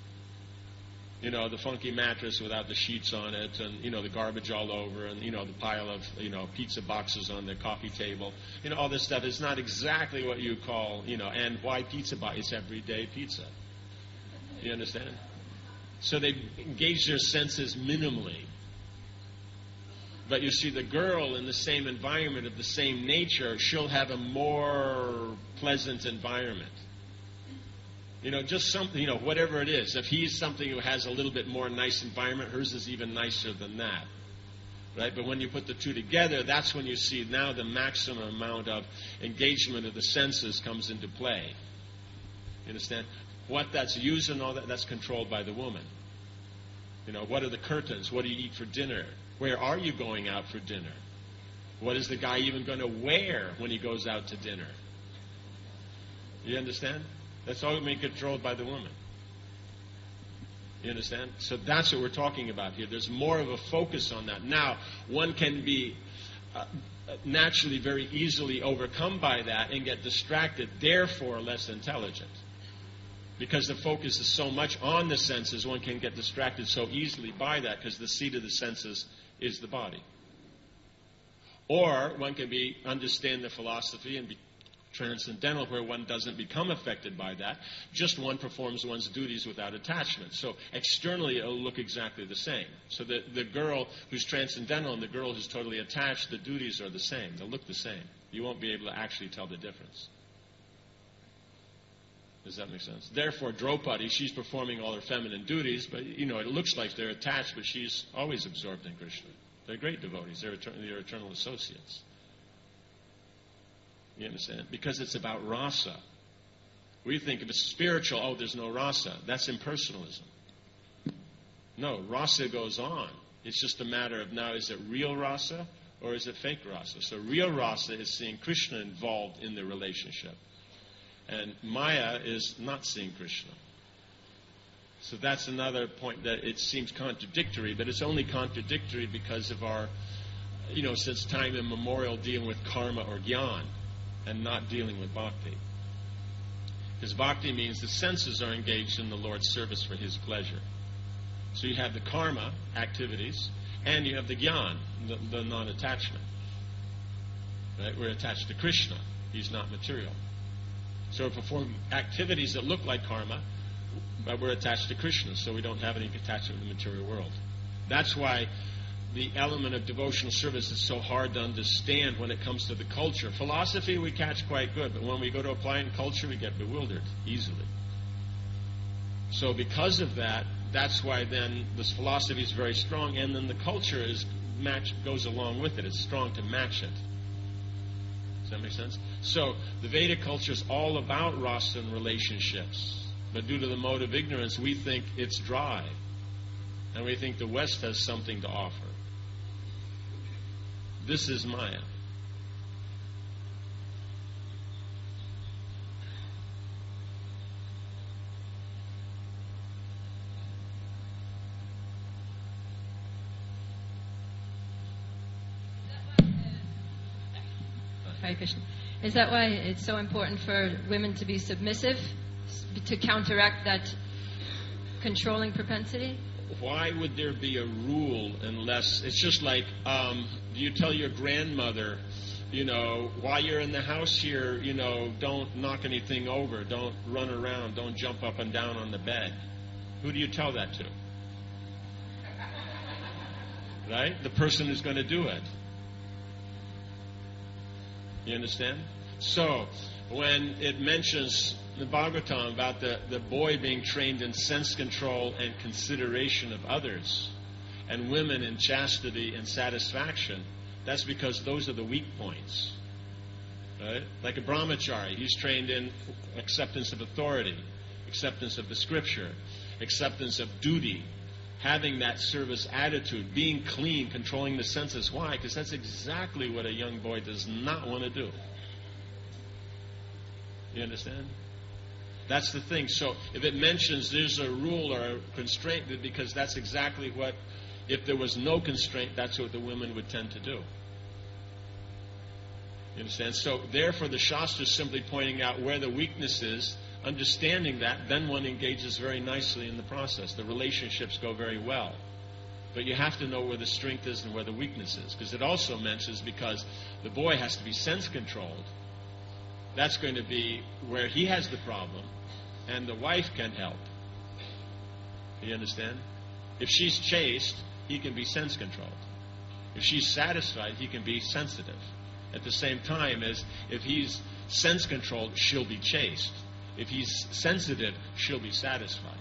You know, the funky mattress without the sheets on it, and, you know, the garbage all over, and, you know, the pile of, you know, pizza boxes on the coffee table. You know, all this stuff is not exactly what you call, you know, and why pizza box? It's everyday pizza. You understand? So they engage their senses minimally. But you see, the girl in the same environment of the same nature, she'll have a more pleasant environment. You know, just something, you know, whatever it is. If he's something who has a little bit more nice environment, hers is even nicer than that. Right? But when you put the two together, that's when you see now the maximum amount of engagement of the senses comes into play. You understand? What that's used and all that, that's controlled by the woman. You know, what are the curtains? What do you eat for dinner? Where are you going out for dinner? What is the guy even going to wear when he goes out to dinner? You understand? That's all being controlled by the woman. You understand? So that's what we're talking about here. There's more of a focus on that. Now, one can be uh, naturally very easily overcome by that and get distracted, therefore less intelligent. Because the focus is so much on the senses, one can get distracted so easily by that because the seat of the senses is the body. Or one can be understand the philosophy and be transcendental, where one doesn't become affected by that. Just one performs one's duties without attachment. So externally, it'll look exactly the same. So the, the girl who's transcendental and the girl who's totally attached, the duties are the same. They'll look the same. You won't be able to actually tell the difference. Does that make sense? Therefore, Draupadi, she's performing all her feminine duties, but, you know, it looks like they're attached, but she's always absorbed in Krishna. They're great devotees. They're, etern- they're eternal associates. You understand? Because it's about rasa. We think if it's spiritual, oh, there's no rasa. That's impersonalism. No, rasa goes on. It's just a matter of now, is it real rasa or is it fake rasa? So real rasa is seeing Krishna involved in the relationship. And Maya is not seeing Krishna. So that's another point that it seems contradictory, but it's only contradictory because of our, you know, since time immemorial dealing with karma or jnana and not dealing with bhakti. Because bhakti means the senses are engaged in the Lord's service for His pleasure. So you have the karma activities and you have the jnana, the, the non-attachment. Right? We're attached to Krishna. He's not material. So we perform activities that look like karma, but we're attached to Krishna, so we don't have any attachment to the material world. That's why the element of devotional service is so hard to understand when it comes to the culture. Philosophy we catch quite good, but when we go to apply in culture, we get bewildered easily. So because of that, that's why then this philosophy is very strong, and then the culture is match goes along with it. It's strong to match it. Does that make sense? So the Vedic culture is all about rasa and relationships. But due to the mode of ignorance, we think it's dry. And we think the West has something to offer. This is Maya. Hare Krishna. Is that why it's so important for women to be submissive, to counteract that controlling propensity? Why would there be a rule unless it's just like, um, do you tell your grandmother, you know, while you're in the house here, you know, don't knock anything over, don't run around, don't jump up and down on the bed? Who do you tell that to? Right? The person who's going to do it. You understand? So, when it mentions the Bhagavatam about the, the boy being trained in sense control and consideration of others, and women in chastity and satisfaction, that's because those are the weak points. Right? Like a brahmachari, he's trained in acceptance of authority, acceptance of the scripture, acceptance of duty, having that service attitude, being clean, controlling the senses. Why? Because that's exactly what a young boy does not want to do. You understand? That's the thing. So if it mentions there's a rule or a constraint, because that's exactly what, if there was no constraint, that's what the women would tend to do. You understand? So therefore the Shastra is simply pointing out where the weakness is. Understanding that, then one engages very nicely in the process. The relationships go very well. But you have to know where the strength is and where the weakness is. Because it also mentions, because the boy has to be sense-controlled, that's going to be where he has the problem, and the wife can help. You understand? If she's chaste, he can be sense-controlled. If she's satisfied, he can be sensitive. At the same time as if he's sense-controlled, she'll be chaste. If he's sensitive, she'll be satisfied.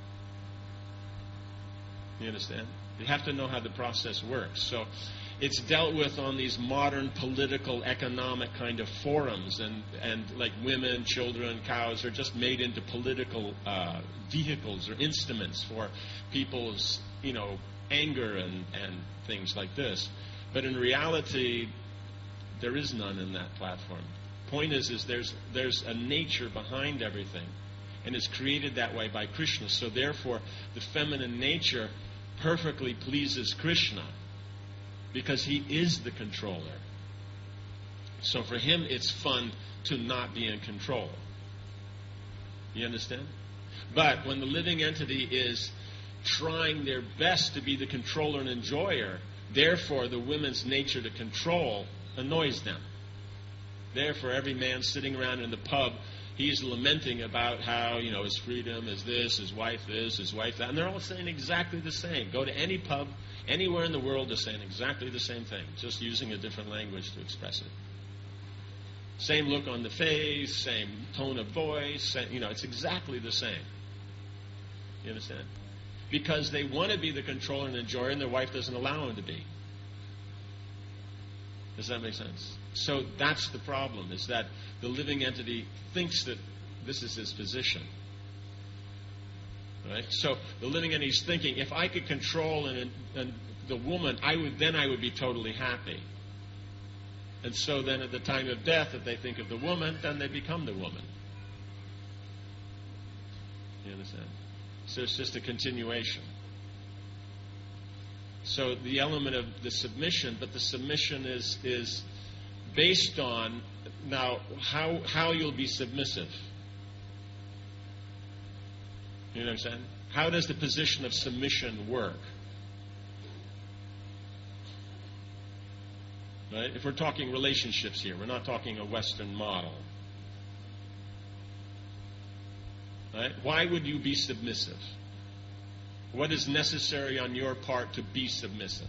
You understand? You have to know how the process works. So it's dealt with on these modern political, economic kind of forums, and, and like women, children, cows are just made into political uh, vehicles or instruments for people's, you know, anger and, and things like this. But in reality, there is none in that platform. Point is, is there's there's a nature behind everything, and it's created that way by Krishna. So therefore, the feminine nature perfectly pleases Krishna because he is the controller. So for him, it's fun to not be in control. You understand? But when the living entity is trying their best to be the controller and enjoyer, therefore the women's nature to control annoys them. Therefore, every man sitting around in the pub, he's lamenting about how, you know, his freedom is this, his wife this, his wife that. And they're all saying exactly the same. Go to any pub, anywhere in the world, they're saying exactly the same thing, just using a different language to express it. Same look on the face, same tone of voice, same, you know, it's exactly the same. You understand? Because they want to be the controller and enjoyer, and their wife doesn't allow them to be. Does that make sense? So that's the problem, is that the living entity thinks that this is his position. Right? So the living entity is thinking, if I could control and, and the woman, I would then I would be totally happy. And so then at the time of death, if they think of the woman, then they become the woman. You understand? So it's just a continuation. So the element of the submission, but the submission is is based on, now, how how you'll be submissive. You know what I'm saying? How does the position of submission work? Right? If we're talking relationships here, we're not talking a Western model. Right? Why would you be submissive? What is necessary on your part to be submissive?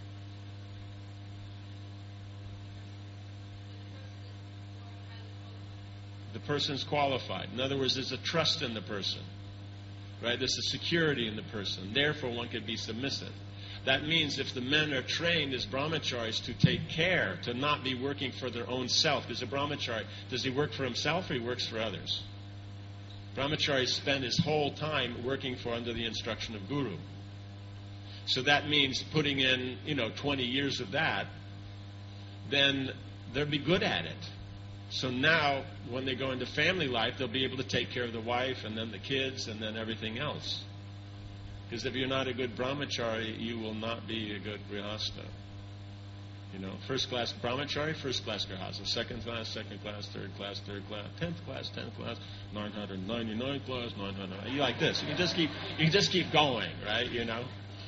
The person's qualified. In other words, there's a trust in the person. Right? There's a security in the person. Therefore, one can be submissive. That means if the men are trained as brahmacharis to take care, to not be working for their own self, because a brahmachari, does he work for himself or he works for others? Brahmachari spend his whole time working for under the instruction of Guru. So that means putting in, you know, twenty years of that, then they'll be good at it. So now, when they go into family life, they'll be able to take care of the wife and then the kids and then everything else. Because if you're not a good brahmachari, you will not be a good grihasta. You know, first class brahmachari, first class grihasta, second class, second class, third class, third class, tenth class, tenth class, nine hundred ninety-nine class, nine hundred. You like this? You can just keep, you can just keep going, right? You know.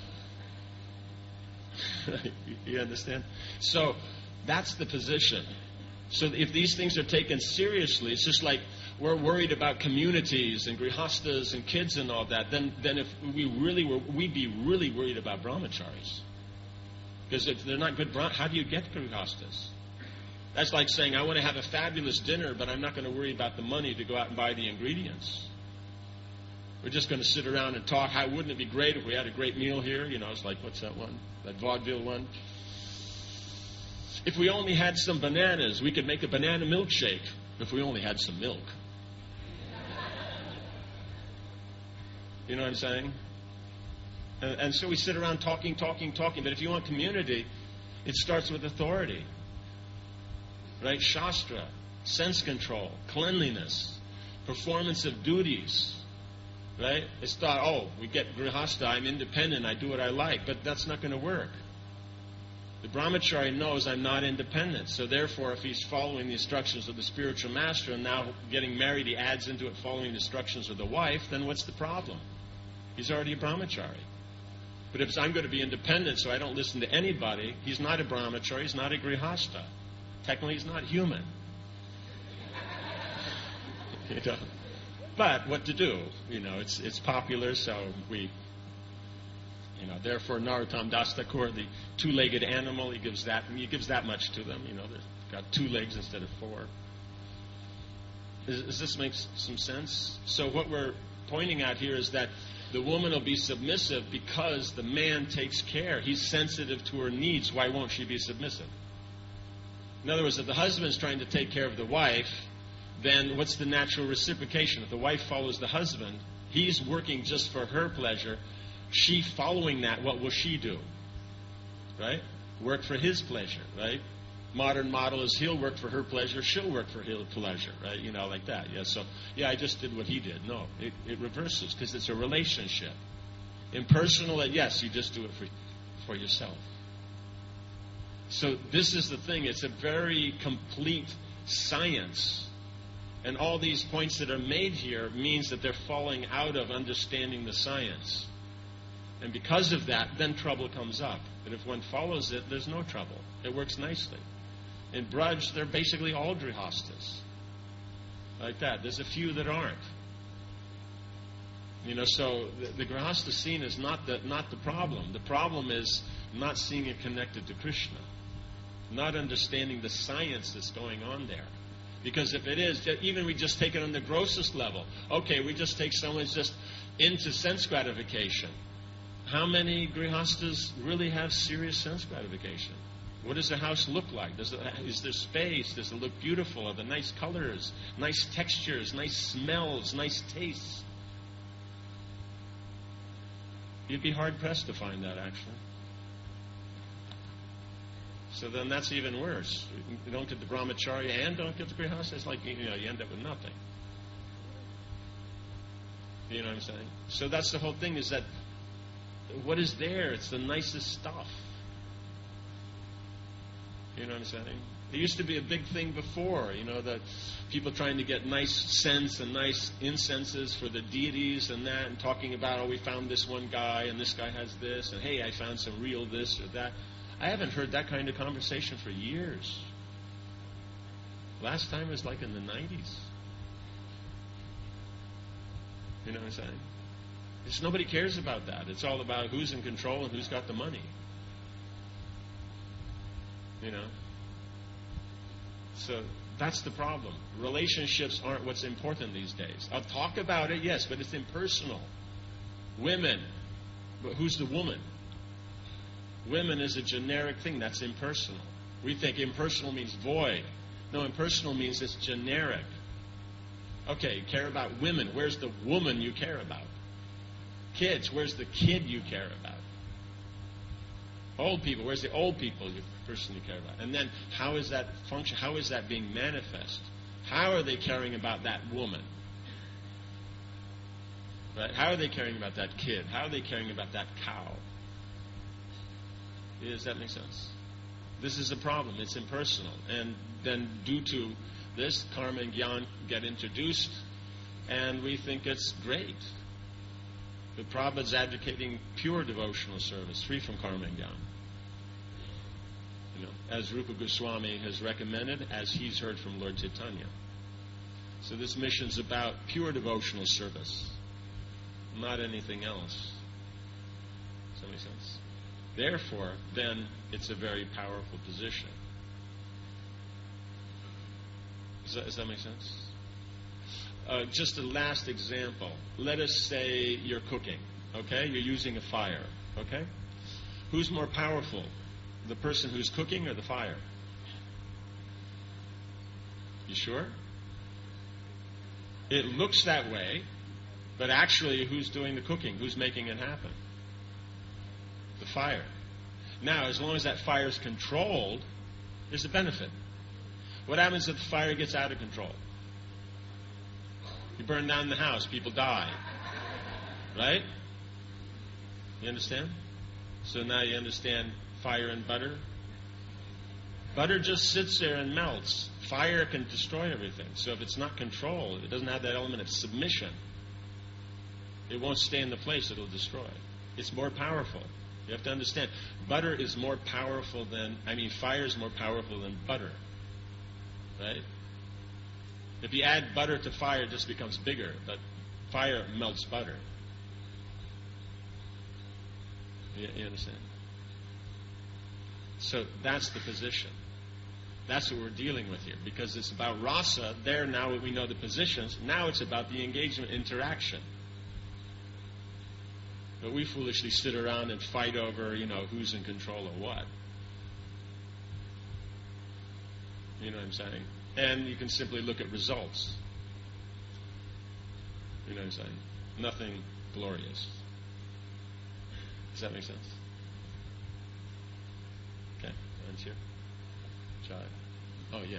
You understand? So that's the position. So if these things are taken seriously, it's just like we're worried about communities and grihastas and kids and all that. Then, then if we really were, we'd be really worried about brahmacharis. Because if they're not good, how do you get grihastas? That's like saying, I want to have a fabulous dinner, but I'm not going to worry about the money to go out and buy the ingredients. We're just going to sit around and talk. How wouldn't it be great if we had a great meal here? You know, it's like, what's that one? That vaudeville one? If we only had some bananas, we could make a banana milkshake. If we only had some milk. You know what I'm saying? And, and so we sit around talking, talking, talking. But if you want community, it starts with authority. Right? Shastra, sense control, cleanliness, performance of duties. Right? It's thought, oh, we get grihasta, I'm independent, I do what I like. But that's not going to work. The brahmachari knows I'm not independent. So therefore, if he's following the instructions of the spiritual master and now getting married, he adds into it following the instructions of the wife, then what's the problem? He's already a brahmachari. But if I'm going to be independent so I don't listen to anybody, he's not a brahmachari, he's not a grihasta. Technically, he's not human. You know? But what to do? You know, it's it's popular, so we... You know, therefore, Narottam Das Thakur, the two-legged animal, he gives that he gives that much to them. You know, they've got two legs instead of four. Does, does this make some sense? So what we're pointing at here is that the woman will be submissive because the man takes care. He's sensitive to her needs. Why won't she be submissive? In other words, if the husband's trying to take care of the wife, then what's the natural reciprocation? If the wife follows the husband, he's working just for her pleasure. She following that, what will she do? Right? Work for his pleasure, right? Modern model is he'll work for her pleasure, she'll work for his pleasure, right? You know, like that. Yeah, so, yeah, I just did what he did. No, it, it reverses because it's a relationship. Impersonal, yes, you just do it for, for yourself. So this is the thing. It's a very complete science. And all these points that are made here means that they're falling out of understanding the science. And because of that, then trouble comes up. But if one follows it, there's no trouble. It works nicely. In Braj, they're basically all grihastas. Like that. There's a few that aren't. You know, so the, the grihasta scene is not the, not the problem. The problem is not seeing it connected to Krishna. Not understanding the science that's going on there. Because if it is, even we just take it on the grossest level. Okay, we just take someone's just into sense gratification. How many grihastas really have serious sense gratification? What does the house look like? Does it, is there space? Does it look beautiful? Are there nice colors, nice textures, nice smells, nice tastes? You'd be hard-pressed to find that, actually. So then that's even worse. You don't get the brahmacharya and don't get the grihasta. It's like, you know, you end up with nothing. You know what I'm saying? So that's the whole thing, is that what is there? It's the nicest stuff. You know what I'm saying? There used to be a big thing before, you know, that people trying to get nice scents and nice incenses for the deities and that, and talking about, oh, we found this one guy, and this guy has this, and hey, I found some real this or that. I haven't heard that kind of conversation for years. Last time was like in the nineties. You know what I'm saying? It's, nobody cares about that. It's all about who's in control and who's got the money. You know? So that's the problem. Relationships aren't what's important these days. I'll talk about it, yes, but it's impersonal. Women. But who's the woman? Women is a generic thing. That's impersonal. We think impersonal means void. No, impersonal means it's generic. Okay, you care about women. Where's the woman you care about? Kids, where's the kid you care about? Old people, where's the old people, you person you care about? And then how is that function? How is that being manifest? How are they caring about that woman? Right? How are they caring about that kid? How are they caring about that cow? Does that make sense? This is a problem. It's impersonal. And then due to this, karma and gyan get introduced, and we think it's great. But Prabhupada's advocating pure devotional service, free from karma and gyan. You know, as Rupa Goswami has recommended, as he's heard from Lord Chaitanya. So this mission's about pure devotional service, not anything else. Does that make sense? Therefore, then, it's a very powerful position. Does that, does that make sense? Uh, just a last example. Let us say you're cooking, okay? You're using a fire, okay? Who's more powerful, the person who's cooking or the fire? You sure? It looks that way, but actually who's doing the cooking? Who's making it happen? The fire. Now, as long as that fire is controlled, there's a benefit. What happens if the fire gets out of control? You burn down the house, people die. Right? You understand? So now you understand fire and butter? Butter just sits there and melts. Fire can destroy everything. So if it's not controlled, it doesn't have that element of submission, it won't stay in the place, it'll destroy. It's more powerful. You have to understand, butter is more powerful than, I mean, fire is more powerful than butter. Right? If you add butter to fire, it just becomes bigger, but fire melts butter. You, you understand? So that's the position. That's what we're dealing with here, because it's about rasa. There, now we know the positions. Now it's about the engagement, interaction. But we foolishly sit around and fight over, you know, who's in control of what. You know what I'm saying? And you can simply look at results. You know what I'm saying? Nothing glorious. Does that make sense? Okay, hands here. Child. Oh, yes.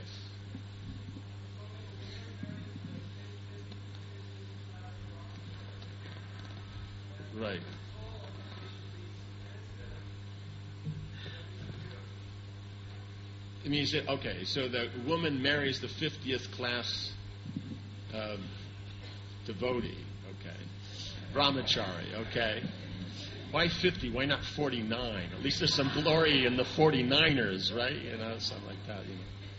Right. It means that, okay, so the woman marries the fiftieth class um, devotee, okay. Brahmachari, okay. Why fifty? Why not forty-nine? At least there's some glory in the forty-niners, right? You know, something like that, you know.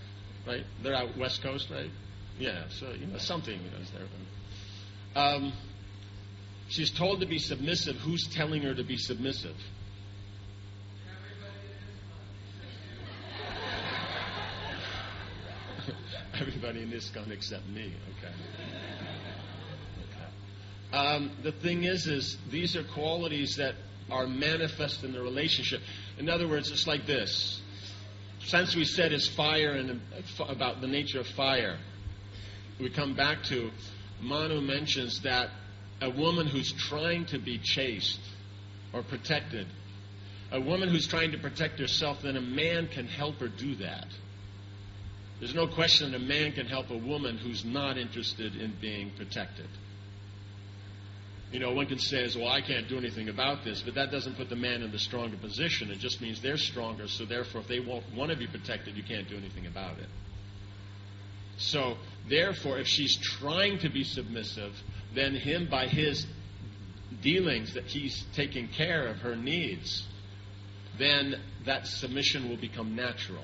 right? They're out West Coast, right? Yeah, so, you know, something you know, is there. Um, she's told to be submissive. Who's telling her to be submissive? Everybody in this ISKCON except me, okay. okay. Um, the thing is, is these are qualities that are manifest in the relationship. In other words, it's like this. Since we said is fire and about the nature of fire, we come back to Manu mentions that a woman who's trying to be chaste or protected, a woman who's trying to protect herself, then a man can help her do that. There's no question that a man can help a woman who's not interested in being protected. You know, one can say, well, I can't do anything about this, but that doesn't put the man in the stronger position. It just means they're stronger, so therefore if they won't want to be protected, you can't do anything about it. So, therefore, if she's trying to be submissive, then him, by his dealings, that he's taking care of her needs, then that submission will become natural.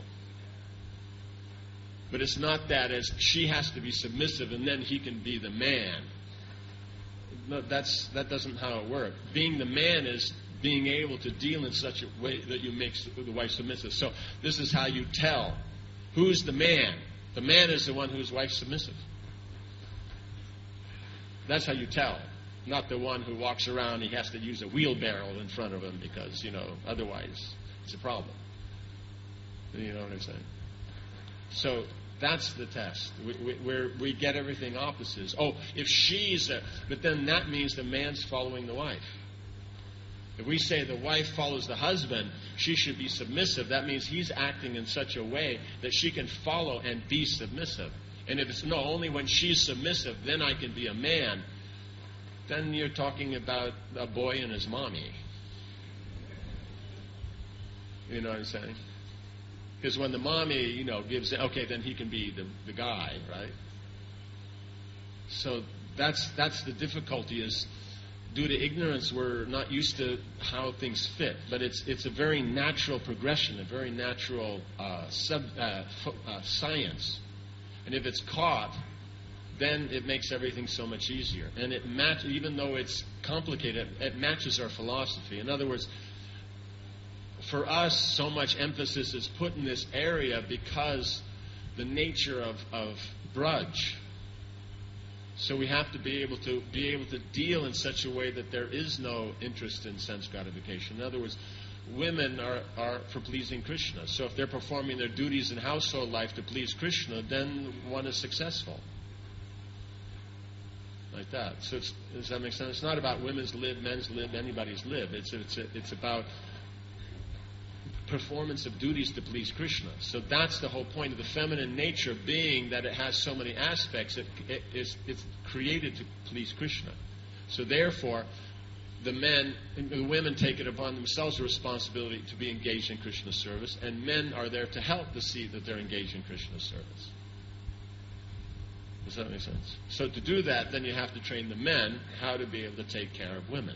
But it's not that as she has to be submissive and then he can be the man. No, that's that doesn't how it works. Being the man is being able to deal in such a way that you make the wife submissive. So this is how you tell who's the man. The man is the one whose wife's submissive. That's how you tell. Not the one who walks around, he has to use a wheelbarrow in front of him because, you know, otherwise it's a problem. You know what I'm saying? So that's the test. We, we, we're, we get everything opposites. Oh, if she's a... But then that means the man's following the wife. If we say the wife follows the husband, she should be submissive. That means he's acting in such a way that she can follow and be submissive. And if it's, no, only when she's submissive, then I can be a man, then you're talking about a boy and his mommy. You know what I'm saying? Because when the mommy, you know, gives, okay, then he can be the, the guy, right? So that's that's the difficulty is, due to ignorance, we're not used to how things fit. But it's it's a very natural progression, a very natural uh, sub uh, fo- uh, science. And if it's caught, then it makes everything so much easier. And it match, even though it's complicated, it matches our philosophy. In other words, for us, so much emphasis is put in this area because the nature of, of brudge. So we have to be able to be able to deal in such a way that there is no interest in sense gratification. In other words, women are, are for pleasing Krishna. So if they're performing their duties in household life to please Krishna, then one is successful. Like that. So it's, does that make sense? It's not about women's live, men's live, anybody's live. It's it's it's about performance of duties to please Krishna. So that's the whole point of the feminine nature, being that it has so many aspects. It, it, it's, it's created to please Krishna. So therefore, the men, the women take it upon themselves the responsibility to be engaged in Krishna's service, and men are there to help to see that they're engaged in Krishna's service. Does that make sense? So to do that, then you have to train the men how to be able to take care of women.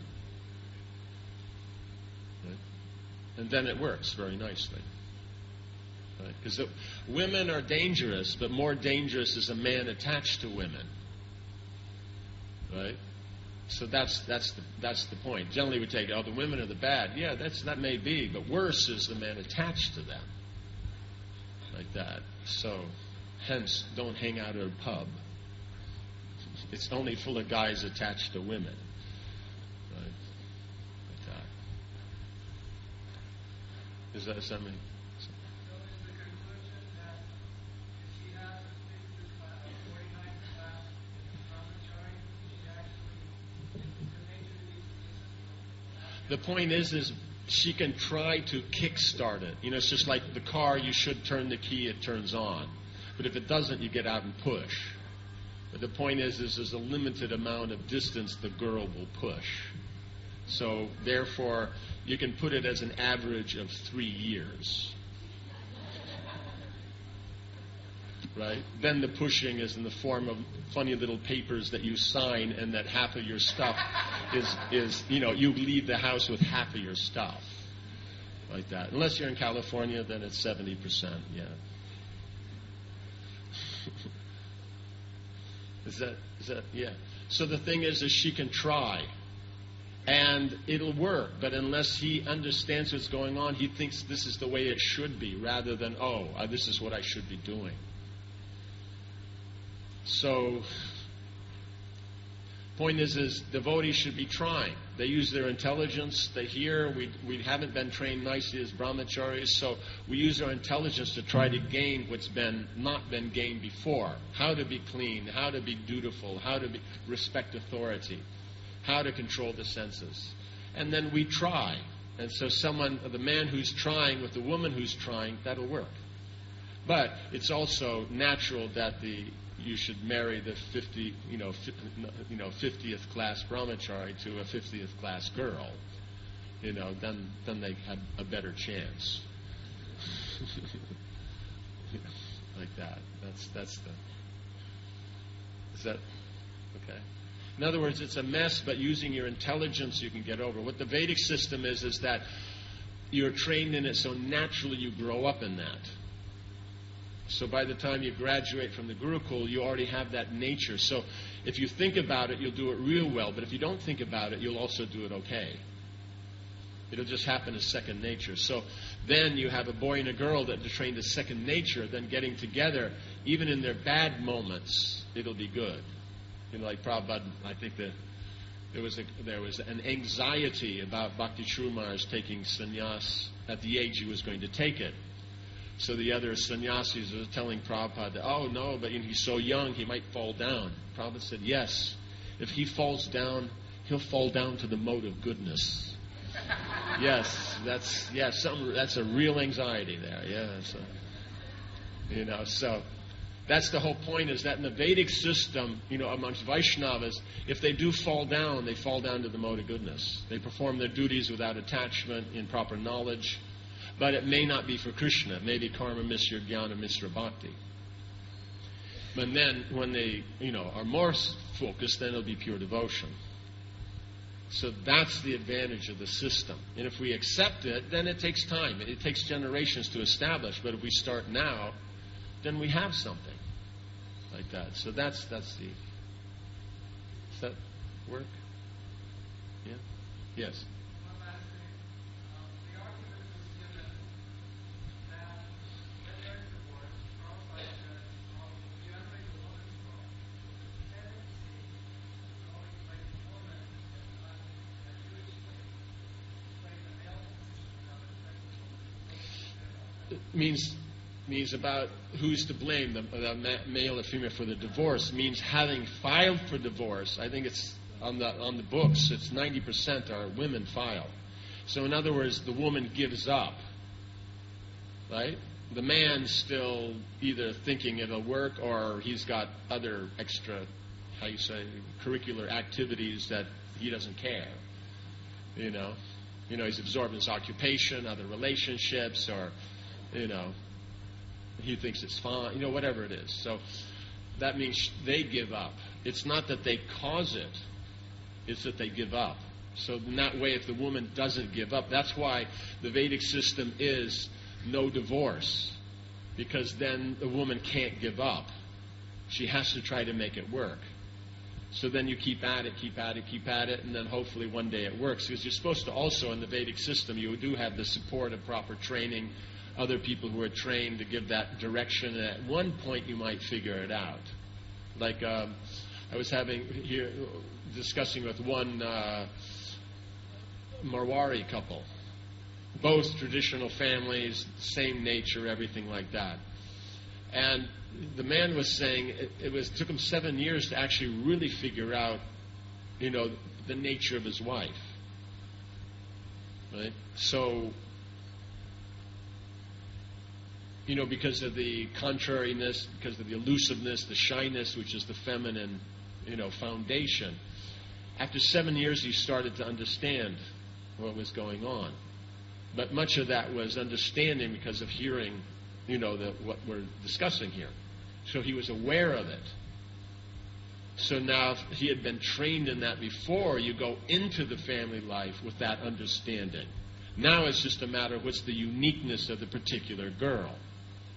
Right? And then it works very nicely. Because right? Women are dangerous, but more dangerous is a man attached to women. Right? So that's that's the that's the point. Generally, we take, oh, the women are the bad. Yeah, that's that may be, but worse is the man attached to them, like that. So, hence, don't hang out at a pub. It's only full of guys attached to women, right? Like that. Is that something? The point is, is she can try to kickstart it. You know, it's just like the car, you should turn the key, it turns on. But if it doesn't, you get out and push. But the point is, is there's a limited amount of distance the girl will push. So, therefore, you can put it as an average of three years. Right? Then the pushing is in the form of funny little papers that you sign, and that half of your stuff is, is, you know, you leave the house with half of your stuff. Like that. Unless you're in California, then it's seventy percent, yeah. Is that, is that, yeah. So the thing is, is she can try, and it'll work, but unless he understands what's going on, he thinks this is the way it should be, rather than, oh, uh, this is what I should be doing. So, point is, is devotees should be trying. They use their intelligence. They hear. We we haven't been trained nicely as brahmacharis, so we use our intelligence to try to gain what's been not been gained before. How to be clean, how to be dutiful, how to be, respect authority, how to control the senses. And then we try. And so someone, the man who's trying with the woman who's trying, that'll work. But it's also natural that the you should marry the fifty, you know, fi, you know, fiftieth class brahmachari to a fiftieth class girl. You know, then then they have a better chance. Like that. That's that's the. Is that okay? In other words, it's a mess, but using your intelligence, you can get over. What the Vedic system is is that you're trained in it, so naturally you grow up in that. So by the time you graduate from the Gurukul, you already have that nature. So if you think about it, you'll do it real well. But if you don't think about it, you'll also do it okay. It'll just happen as second nature. So then you have a boy and a girl that are trained as second nature, then getting together, even in their bad moments, it'll be good. You know, like Prabhupada, I think that there was, a, there was an anxiety about Bhakti Shrumars taking sannyas at the age he was going to take it. So the other sannyasis were telling Prabhupada, that, oh no, but you know, he's so young, he might fall down. Prabhupada said, yes, if he falls down, he'll fall down to the mode of goodness. Yes, that's yeah, some, that's a real anxiety there. Yeah, so, you know, so that's the whole point, is that in the Vedic system, you know, amongst Vaishnavas, if they do fall down, they fall down to the mode of goodness. They perform their duties without attachment, in proper knowledge. But it may not be for Krishna. It may be karma misra jnana misra bhakti. And then when they, you know, are more focused, then it'll be pure devotion. So that's the advantage of the system. And if we accept it, then it takes time. It takes generations to establish. But if we start now, then we have something like that. So that's that's the. Does that work? Yeah? Yes. means means about who's to blame, the, the male or female for the divorce, means having filed for divorce. I think it's on the on the books, it's ninety percent are women file. So in other words, the woman gives up, right? The man's still either thinking it'll work, or he's got other extra, how you say, curricular activities that he doesn't care. You know, you know, he's absorbed in his occupation, other relationships, or, you know, he thinks it's fine, you know, whatever it is. So that means they give up. It's not that they cause it, it's that they give up. So in that way, if the woman doesn't give up, that's why the Vedic system is no divorce, because then the woman can't give up. She has to try to make it work. So then you keep at it, keep at it, keep at it, and then hopefully one day it works. Because you're supposed to also, in the Vedic system, you do have the support of proper training, other people who are trained to give that direction, and at one point you might figure it out. Like um, I was having here, discussing with one uh, Marwari couple. Both traditional families, same nature, everything like that. And the man was saying it, it was took him seven years to actually really figure out, you know, the nature of his wife. Right? So, you know, because of the contrariness, because of the elusiveness, the shyness, which is the feminine, you know, foundation. After seven years, he started to understand what was going on. But much of that was understanding because of hearing, you know, the, what we're discussing here. So he was aware of it. So now if he had been trained in that before, you go into the family life with that understanding. Now it's just a matter of what's the uniqueness of the particular girl.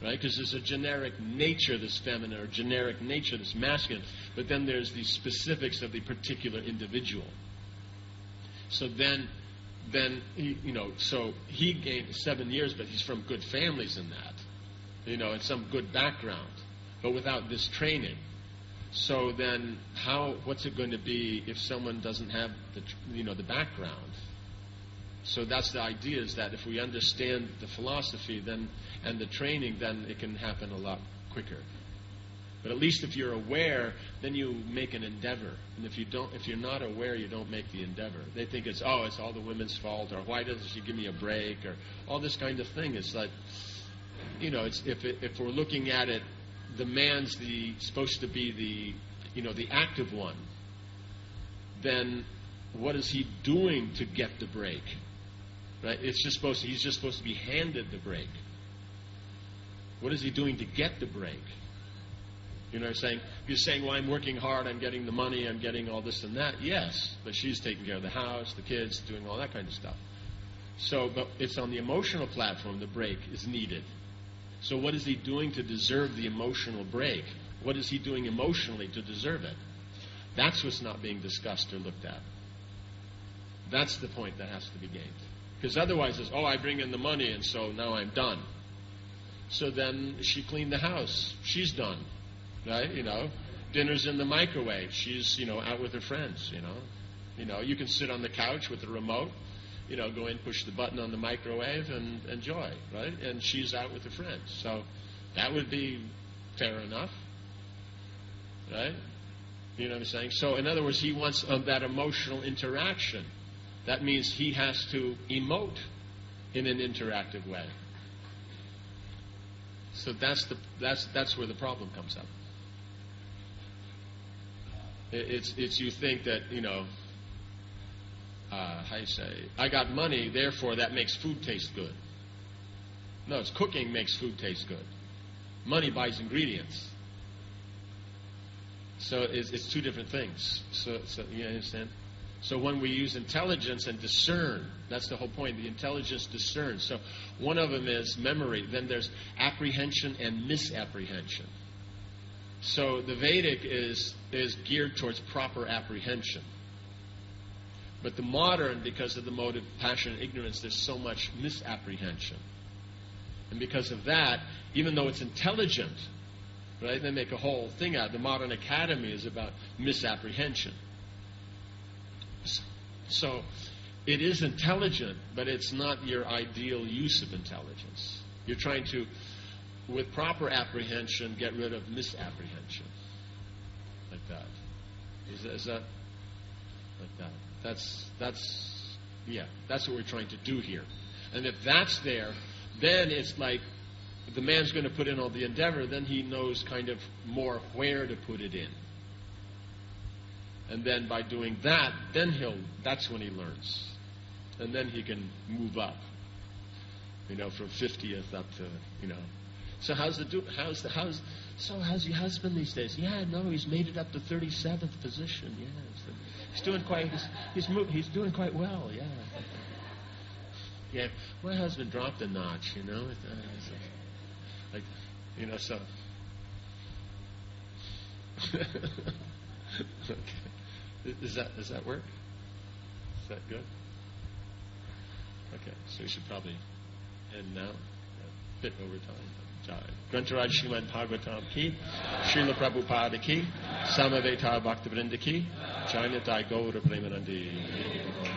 right? Because there's a generic nature that's feminine or generic nature that's masculine, but then there's the specifics of the particular individual. So then, then he, you know, so he gained seven years, but he's from good families in that, you know, and some good background, but without this training. So then, how? What's it going to be if someone doesn't have the, you know, the background? So that's the idea, is that if we understand the philosophy then and the training, then it can happen a lot quicker. But at least if you're aware, then you make an endeavor. And if you don't, if you're not aware, you don't make the endeavor. They think it's, oh, it's all the women's fault, or why doesn't she give me a break, or all this kind of thing. It's like, you know, it's if it, if we're looking at it, the man's the supposed to be the, you know, the active one. Then what is he doing to get the break? Right? It's just supposed to, he's just supposed to be handed the break. What is he doing to get the break? You know what I'm saying? You're saying, well, I'm working hard, I'm getting the money, I'm getting all this and that. Yes, but she's taking care of the house, the kids, doing all that kind of stuff. So, but it's on the emotional platform the break is needed. So what is he doing to deserve the emotional break? What is he doing emotionally to deserve it? That's what's not being discussed or looked at. That's the point that has to be gained. Because otherwise it's, oh, I bring in the money and so now I'm done. So then she cleaned the house. She's done. Right? You know, dinner's in the microwave. She's, you know, out with her friends, you know. You know, you can sit on the couch with the remote, you know, go in, push the button on the microwave and enjoy, right? And she's out with her friends. So that would be fair enough. Right? You know what I'm saying? So in other words, he wants um, that emotional interaction. That means he has to emote in an interactive way. So that's the that's that's where the problem comes up. It, it's it's you think that, you know, uh, how you say, I got money, therefore that makes food taste good. No, it's cooking makes food taste good. Money buys ingredients. So it's, it's two different things. So, so you understand? So when we use intelligence and discern, that's the whole point. The intelligence discerns. So one of them is memory. Then there's apprehension and misapprehension. So the Vedic is is geared towards proper apprehension. But the modern, because of the motive, passion, and ignorance, there's so much misapprehension. And because of that, even though it's intelligent, right, they make a whole thing out. The modern academy is about misapprehension. So it is intelligent, but it's not your ideal use of intelligence. You're trying to, with proper apprehension, get rid of misapprehension. Like that. Is that, is that like that? That's, that's, yeah, that's what we're trying to do here. And if that's there, then it's like the man's going to put in all the endeavor, then he knows kind of more where to put it in. And then by doing that, then he'll, that's when he learns. And then he can move up, you know, from fiftieth up to, you know. So how's the, do, how's the, how's, so how's your husband these days? Yeah, no, he's made it up to thirty-seventh position, yeah. So he's doing quite, he's, he's, moved, he's doing quite well, yeah. Yeah, my husband dropped a notch, you know. Uh, so, like, you know, so. Okay. Does that, does that work? Is that good? Okay, so we should probably end now. A bit over time. Jai. Grantaraj Srimad Bhagavatam ki, Srila Prabhupada ki, Samaveta Bhaktivinoda ki, Jai Nitai Gaura Premanandi.